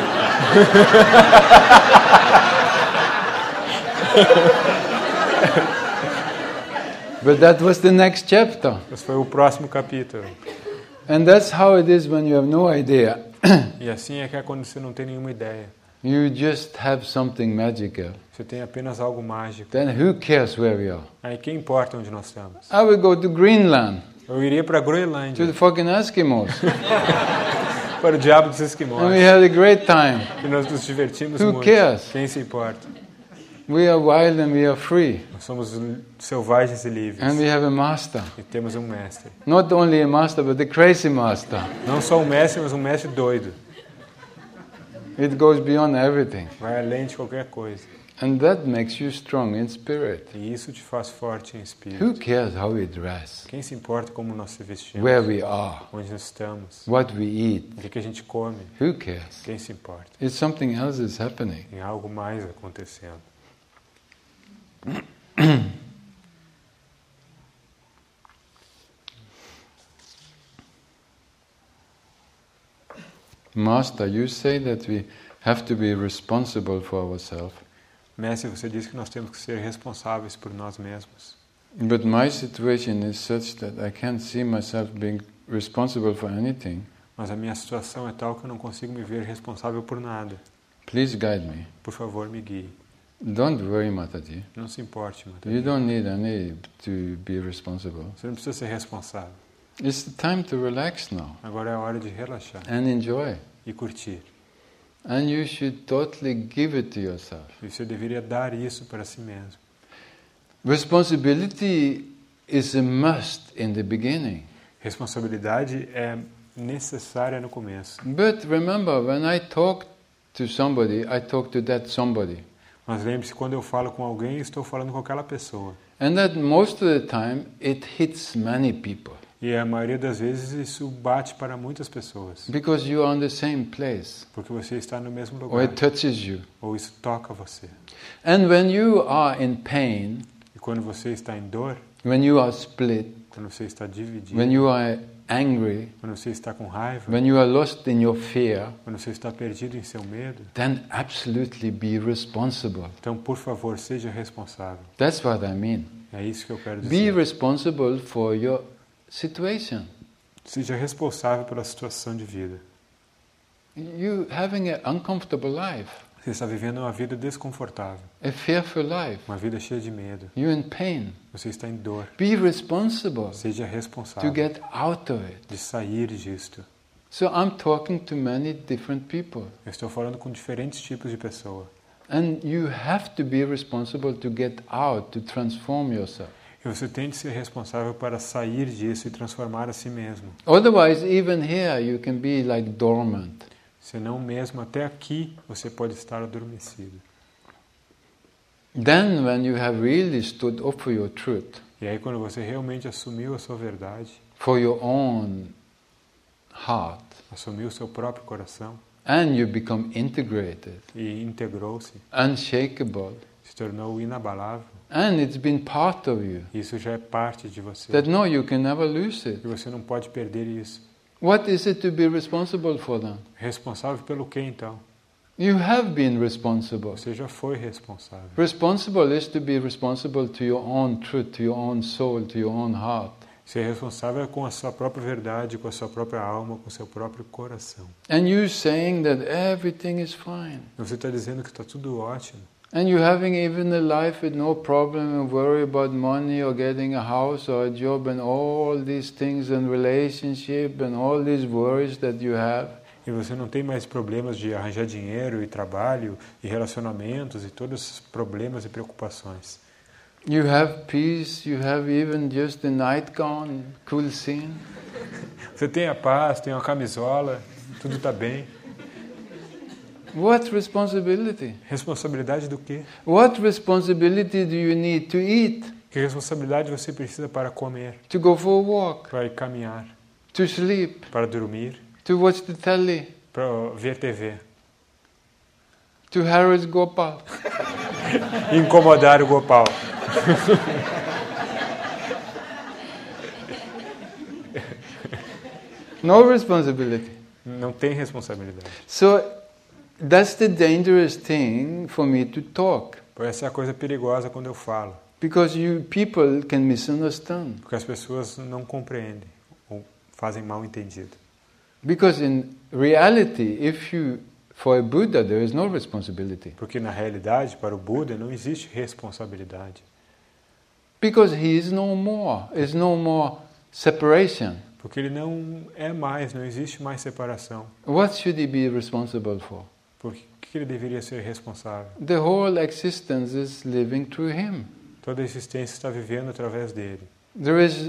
But that was the next chapter. Esse foi o próximo capítulo. And that's how it is when you have no idea. E assim é que é quando você não tem nenhuma ideia. You just have something magical. Você tem apenas algo mágico. Then who cares where we are? Aí quem importa onde nós estamos? I will go to Greenland, Eu iria para a to Groenlândia, the fucking Eskimos, para o diabo dos esquimós. and we had a great time. E nós nos divertimos Who muito. cares? Quem se importa? We are wild and we are free. Nós somos selvagens e livres. And we have a master. E temos um mestre. Not only a master, but a crazy master. Não só um mestre, mas um mestre doido. It goes beyond everything. Vai além de qualquer coisa. And that makes you strong in spirit. E isso te faz forte em espírito. Who cares how we dress, Quem se importa como nós se vestimos? where we are, Onde nós estamos? what we eat? O que a gente come? Who cares? Quem se importa? It's something else is happening. Tem algo mais acontecendo. Master, you say that we have to be responsible for ourselves. Mestre, você diz que nós temos que ser responsáveis por nós mesmos. But my situation is such that I can't see myself being responsible for anything. Mas a minha situação é tal que eu não consigo me ver responsável por nada. Please guide me. Por favor, me guie. Don't worry, Mataji. Não se importe, You Mataji. don't need any to be responsible. Você não precisa ser responsável. It's the time to relax now Agora é a hora de relaxar and enjoy. e curtir. And you should totally give it to yourself. E você deveria dar isso para si mesmo. Responsibility is a must in the beginning. Responsabilidade é necessária no começo. But remember, when I talk to somebody, I talk to that somebody. Mas lembre-se, quando eu falo com alguém, estou falando com aquela pessoa. And that most of the time it hits many people. E a maioria das vezes isso bate para muitas pessoas. Because you are in the same place. Porque você está no mesmo Or lugar. it touches you. Ou isso toca você. And when you are in pain, E quando você está em dor, when you are split, quando você está dividido, when you are angry, quando você está com raiva, when you are lost in your fear, quando você está perdido em seu medo, then absolutely be responsible. então, por favor, seja responsável. That's what I mean. É isso que eu quero Be dizer. responsible for your situation. Seja responsável pela situação de vida. You having an uncomfortable life, Você está vivendo uma vida desconfortável, a fearful life. uma vida cheia de medo. You're in pain. Você está em dor. Be responsible Seja to responsável get out of it. de sair disto. So I'm talking to many different people. Eu estou falando com diferentes tipos de pessoa. And you have to be responsible to get out, to transform yourself. E você tem de ser responsável para sair disso e transformar a si mesmo. Otherwise, even here, you can be like dormant. Senão mesmo até aqui você pode estar adormecido. Then, when you have really stood up for your truth, E aí quando você realmente assumiu a sua verdade, for your own heart, assumiu o seu próprio coração and you become integrated, e integrou-se, unshakable, se tornou inabalável, and it's been part of you, isso já é parte de você. that no, you can never lose it. E você não pode perder isso. What is it to be responsible for then? Responsável pelo quê então? You have been responsible. Você já foi responsável. Responsible is to be responsible to your own truth, to your own soul, to your own heart. Ser responsável com a sua própria verdade, com a sua própria alma, com o seu próprio coração. And you saying that everything is fine. E você está dizendo que está tudo ótimo. And you having even a life with no problem and worry about money or getting a house or a job and all these things and relationship and all these worries that you have. E você não tem mais problemas de arranjar dinheiro e trabalho e relacionamentos e todos esses problemas e preocupações. You have peace, you have even just a nightgown, cool scene. Você tem a paz, tem uma camisola, tudo está bem. What responsibility? Responsabilidade do quê? What responsibility do you need to eat, Que responsabilidade você precisa para comer, to go for a walk, para ir caminhar, to sleep, para dormir, to watch the telly, para ver TV, to harass Gopal? incomodar o Gopal. No responsibility. Não tem responsabilidade. So that's the dangerous thing for me to talk, Essa é a coisa perigosa quando eu falo, because you people can misunderstand. porque as pessoas não compreendem ou fazem mal entendido. Because in reality, for a Buddha, there is no responsibility. Porque na realidade, para o Buda, não existe responsabilidade. Because he is no more. There's no more separation. Porque ele não é mais, não existe mais separação. What should he be responsible for? Por que ele deveria ser responsável? The whole existence is living through him. Toda a existência está vivendo através dele. There is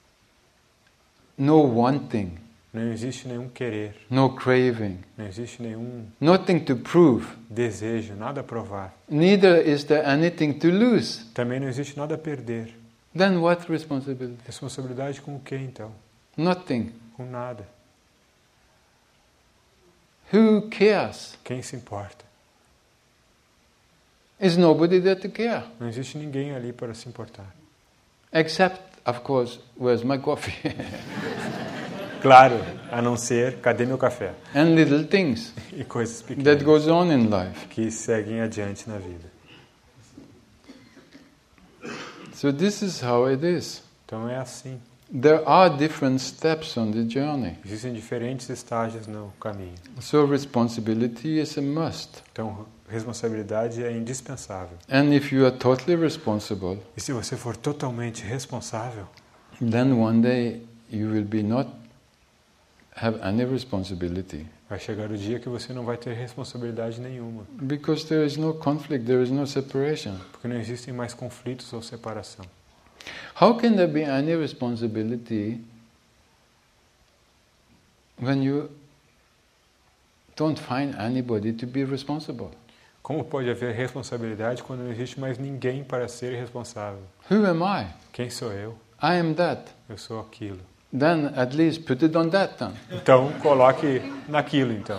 no wanting, Não existe nenhum querer, no craving, não existe nenhum nothing to prove. desejo, nada a provar. Neither is there anything to lose. Também não existe nada a perder. Then what responsibility? Responsabilidade com o que então? Nothing. Com nada. Who cares? Quem se importa? Is nobody there to care? Não existe ninguém ali para se importar. Except, of course, where's my coffee? Claro, a não ser, cadê meu café? And little things E coisas that pequenas goes on in life. que seguem adiante na vida. So this is how it is. Então é assim. There are different steps on the journey. Existem diferentes estágios no caminho. So responsibility is a must. Então, responsabilidade é indispensável. And if you are totally responsible, E se você for totalmente responsável, then one day you will be not have any responsibility. vai chegar o dia que você não vai ter responsabilidade nenhuma. Because there is no conflict, there is no separation. Porque não existem mais conflitos ou separação. How can there be any responsibility when you don't find anybody to be responsible? Como pode haver responsabilidade quando não existe mais ninguém para ser responsável? Who am I? Quem sou eu? I am that. Eu sou aquilo. Then at least put it on that then. Então, coloque naquilo, então.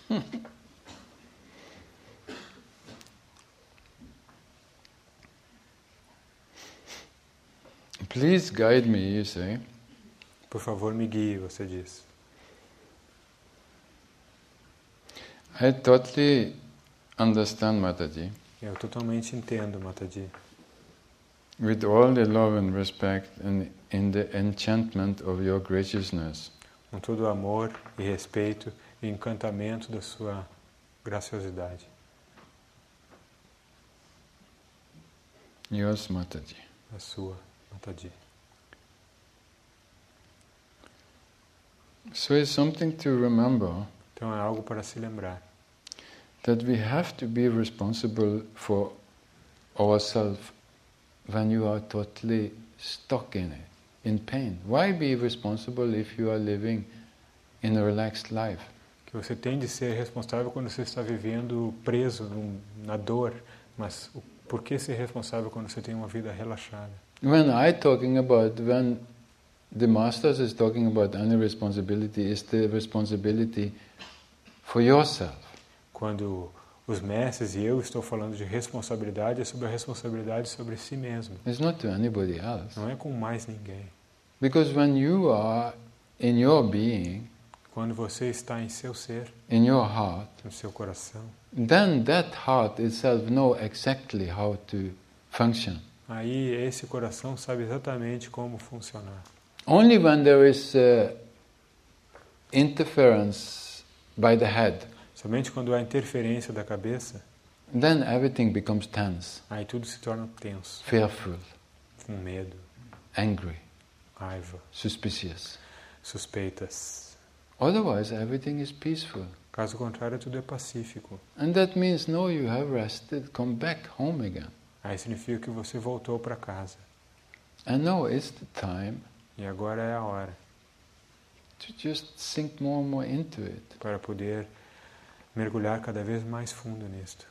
Please guide me, you say. Por favor, me guie, você diz. I totally understand, Mataji. Eu totalmente entendo, Mataji. With all the love and respect and in the enchantment of your graciousness. Com todo o amor e respeito e encantamento da sua graciosidade. Yours, Mataji. A sua, Mataji. So it's something to remember Então é algo para se lembrar. that we have to be responsible for ourselves when you are totally stuck in it, in pain. Why be responsible if you are living in a relaxed life? Que você tem de ser responsável quando você está vivendo preso na dor, mas por que ser responsável quando você tem uma vida relaxada? When the Masters is talking about any responsibility, it's the responsibility for yourself. Quando os mestres e eu estou falando de responsabilidade, é sobre a responsabilidade sobre si mesmo. It's not to anybody else. Não é com mais ninguém. Because when you are in your being, Quando você está em seu ser, in your heart, no seu coração, then that heart itself knows exactly how to function. aí esse coração sabe exatamente como funcionar. Only when there is interference by the head, Somente quando há interferência da cabeça, then everything becomes tense, aí tudo se torna tenso, fearful, com medo, angry, raiva, suspicious. suspeitas. Otherwise, everything is peaceful. Caso contrário, tudo é pacífico. And that means, no, you have rested, come back home again. Aí significa que você voltou para casa. And no, it's the time E agora é a hora to just sink more and more into it. para poder mergulhar cada vez mais fundo nisto.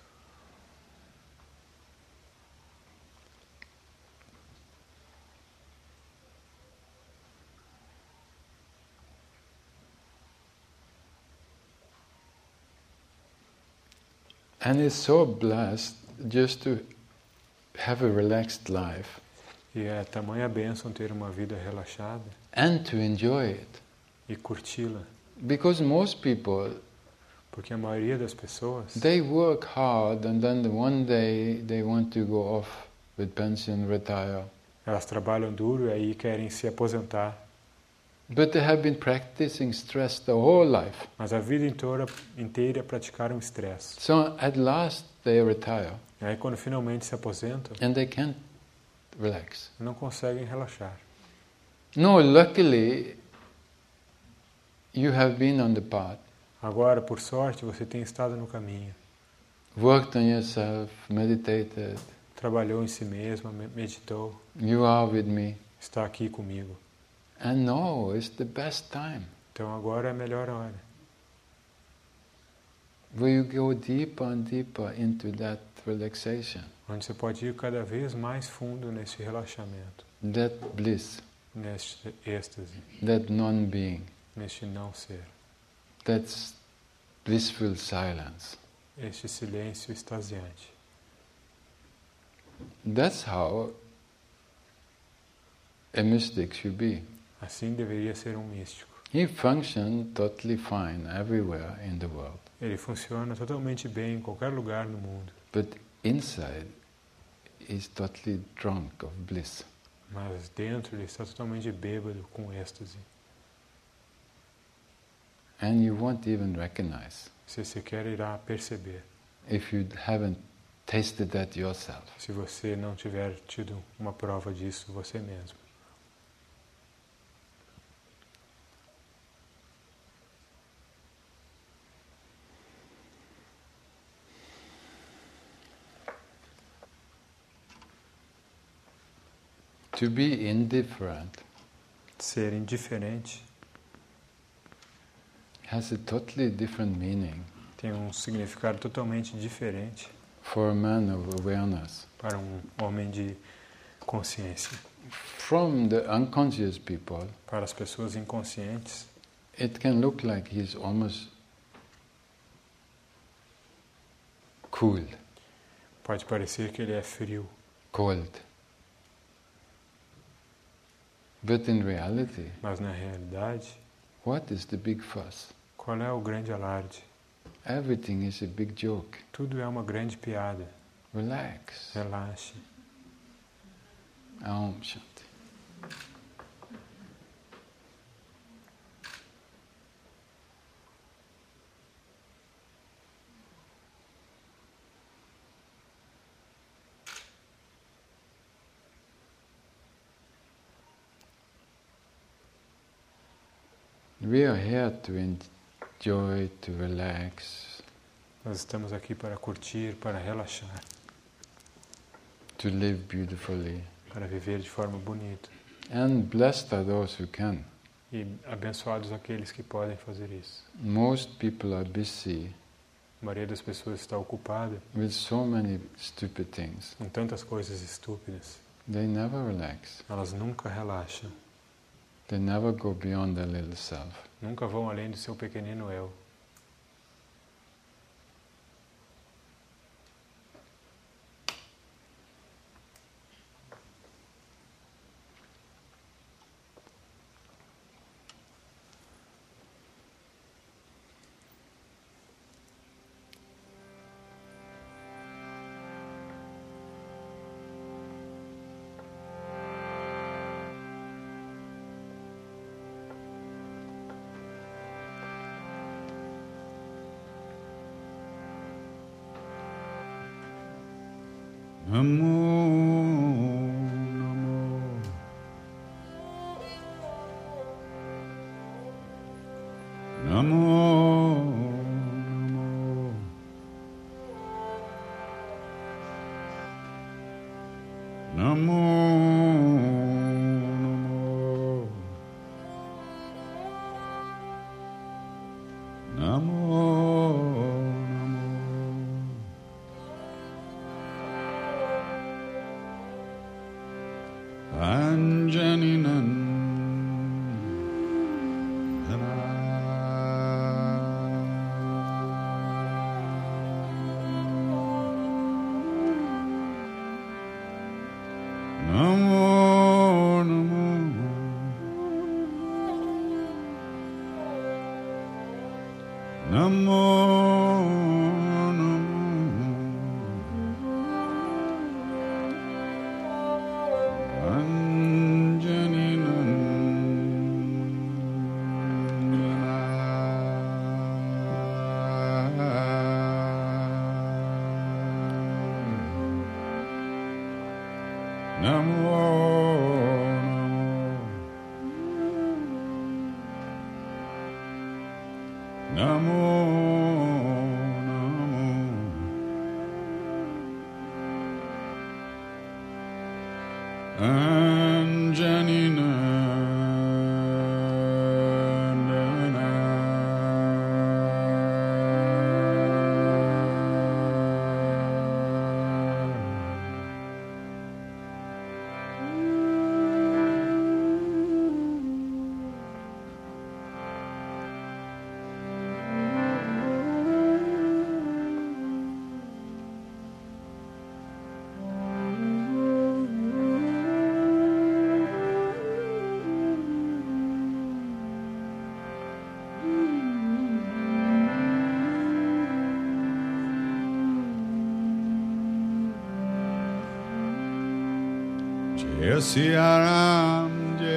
And it's so blessed just to have a relaxed life E é tamanha bênção ter uma vida relaxada and to enjoy it. e curti-la. Because most people, Porque a maioria das pessoas, they work hard and then one day they want to go off with pension, retire. elas trabalham duro e aí querem se aposentar. But they have been practicing stress the whole life. Mas a vida inteira praticaram estresse. So at last they retire E aí quando finalmente se aposentam, and they can't relax. não conseguem relaxar. No, luckily you have been on the path, Agora, por sorte, você tem estado no caminho. worked on yourself, meditated, Trabalhou em si mesma, meditou, you are with me. está aqui comigo. And no, it's the best time. Então agora é a melhor hora. Where you go deeper and deeper into that relaxation, Onde você pode ir cada vez mais fundo nesse relaxamento, that bliss, neste êxtase, that non-being, neste não ser, that blissful silence. este silêncio extasiante. That's how a mystic should be. Assim deveria ser um místico. He functions totally fine everywhere in the world, Ele funciona totalmente bem em qualquer lugar no mundo, but inside he's totally drunk of bliss. mas dentro ele está totalmente bêbado com êxtase. And you won't even recognize Você sequer irá perceber, if you haven't tasted that yourself. se você não tiver tido uma prova disso você mesmo. To be indifferent Ser indiferente has a totally different meaning tem um significado totalmente diferente for a man of awareness. para um homem de consciência. From the unconscious people, Para as pessoas inconscientes, it can look like he's almost cool, Pode parecer que ele é frio, cold. But in reality, mas na realidade, what is the big fuss? qual é o grande alarde? Everything is a big joke. Tudo é uma grande piada. Relax. Relaxe. Aum Shanti. We are here to enjoy, to relax, Nós estamos aqui para curtir, para relaxar, to live beautifully. para viver de forma bonita. And blessed are those who can. E abençoados aqueles que podem fazer isso. Most people are busy A maioria das pessoas está ocupada with so many stupid things. com tantas coisas estúpidas. They never relax. Elas nunca relaxam, They never go beyond their little self. nunca vão além do seu pequenino eu. Namo, Namo, Namo, Namo, Namo, Jai Siya Ram,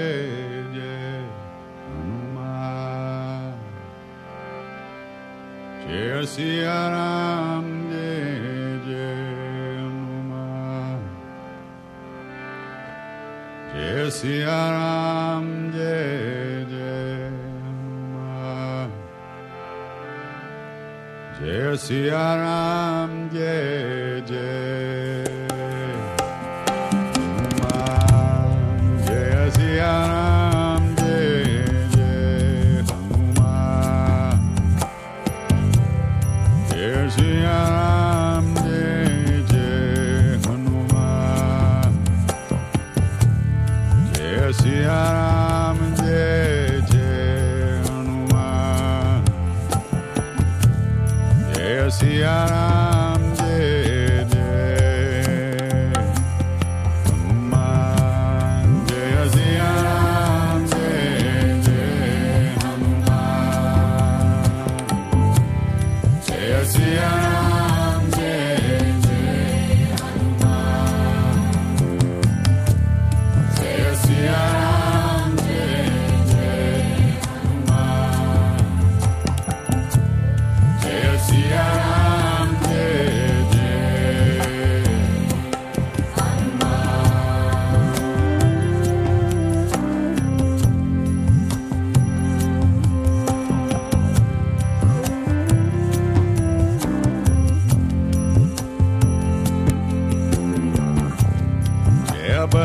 Jai Jai Hanuman. Jai Siya Ram, Jai Jai Hanuman. Jai Siya Ram, Jai Jai Hanuman. Jai Siya Ram, Jai Jai. Siya Ram, Jai Jai Hanuman. Jai Siya Ram, Jai Jai Hanuman. Jai Siya Ram, Jai Jai Hanuman. Jai Siya Ram, Jai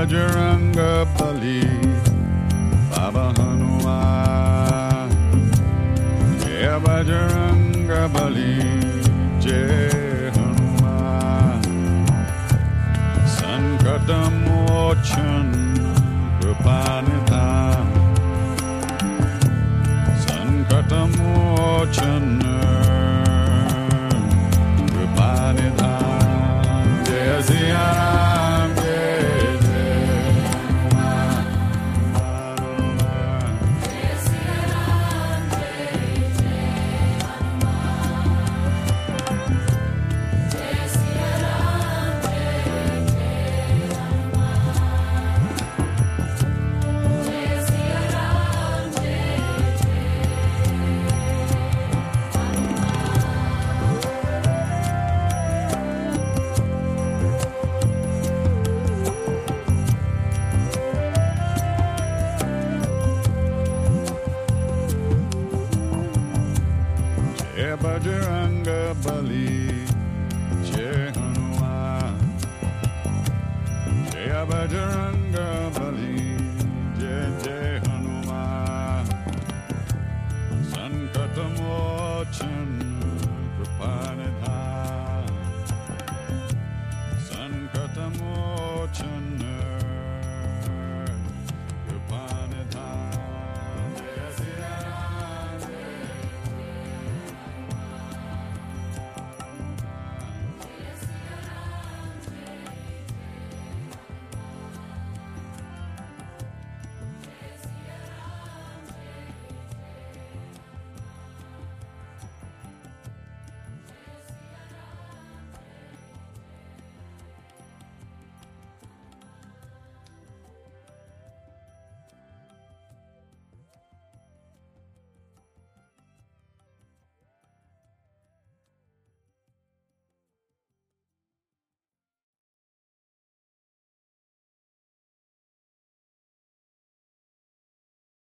Bajranga Bali, Baba Hanuman. Jai Bajranga Bali, Jai Hanuman. Sankatamochan Kripanidhan, Sankatamochan Kripanidhan. Jai Siya Ram, Jai Jai Hanuman. Jai Bajranga Bali, Jai Hanuman. Jai Bajranga Bali,